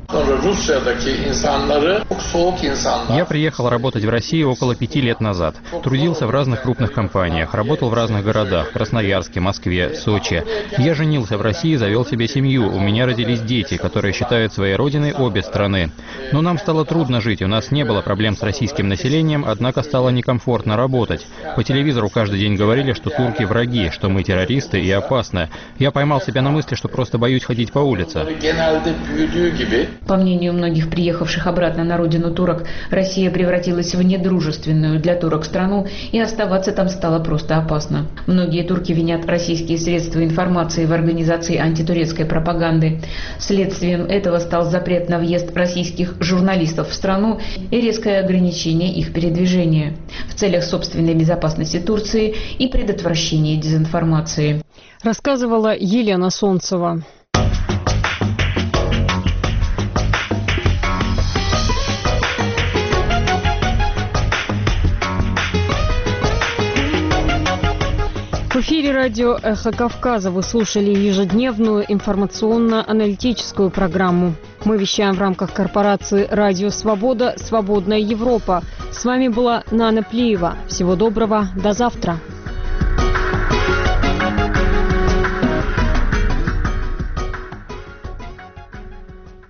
Я приехал работать в Россию около пяти лет назад. Трудился в разных крупных компаниях, работал в разных городах – Красноярске, Москве, Сочи. Я женился в России, завел себе семью. У меня родились дети, которые считают своей родиной обе страны. Но нам стало трудно жить, у нас не было проблем с российским населением, однако стало некомфортно работать. По телевизору каждый день говорили, что турки враги, что мы террористы и опасны. Я поймал себя на мысли, что просто боюсь ходить по улице. По мнению многих приехавших обратно на родину турок, Россия превратилась в недружественную для турок страну, и оставаться там стало просто опасно. Многие турки винят российские средства информации в организации антитурецкой пропаганды. Следствием этого стал запрет на въезд российских журналистов в страну и резкое ограничение их передвижения в целях собственной безопасности Турции и предотвращения дезинформации. Рассказывала Елена Солнцева. В эфире радио «Эхо Кавказа» вы слушали ежедневную информационно-аналитическую программу. Мы вещаем в рамках корпорации «Радио Свобода. Свободная Европа». С вами была Нана Плиева. Всего доброго. До завтра.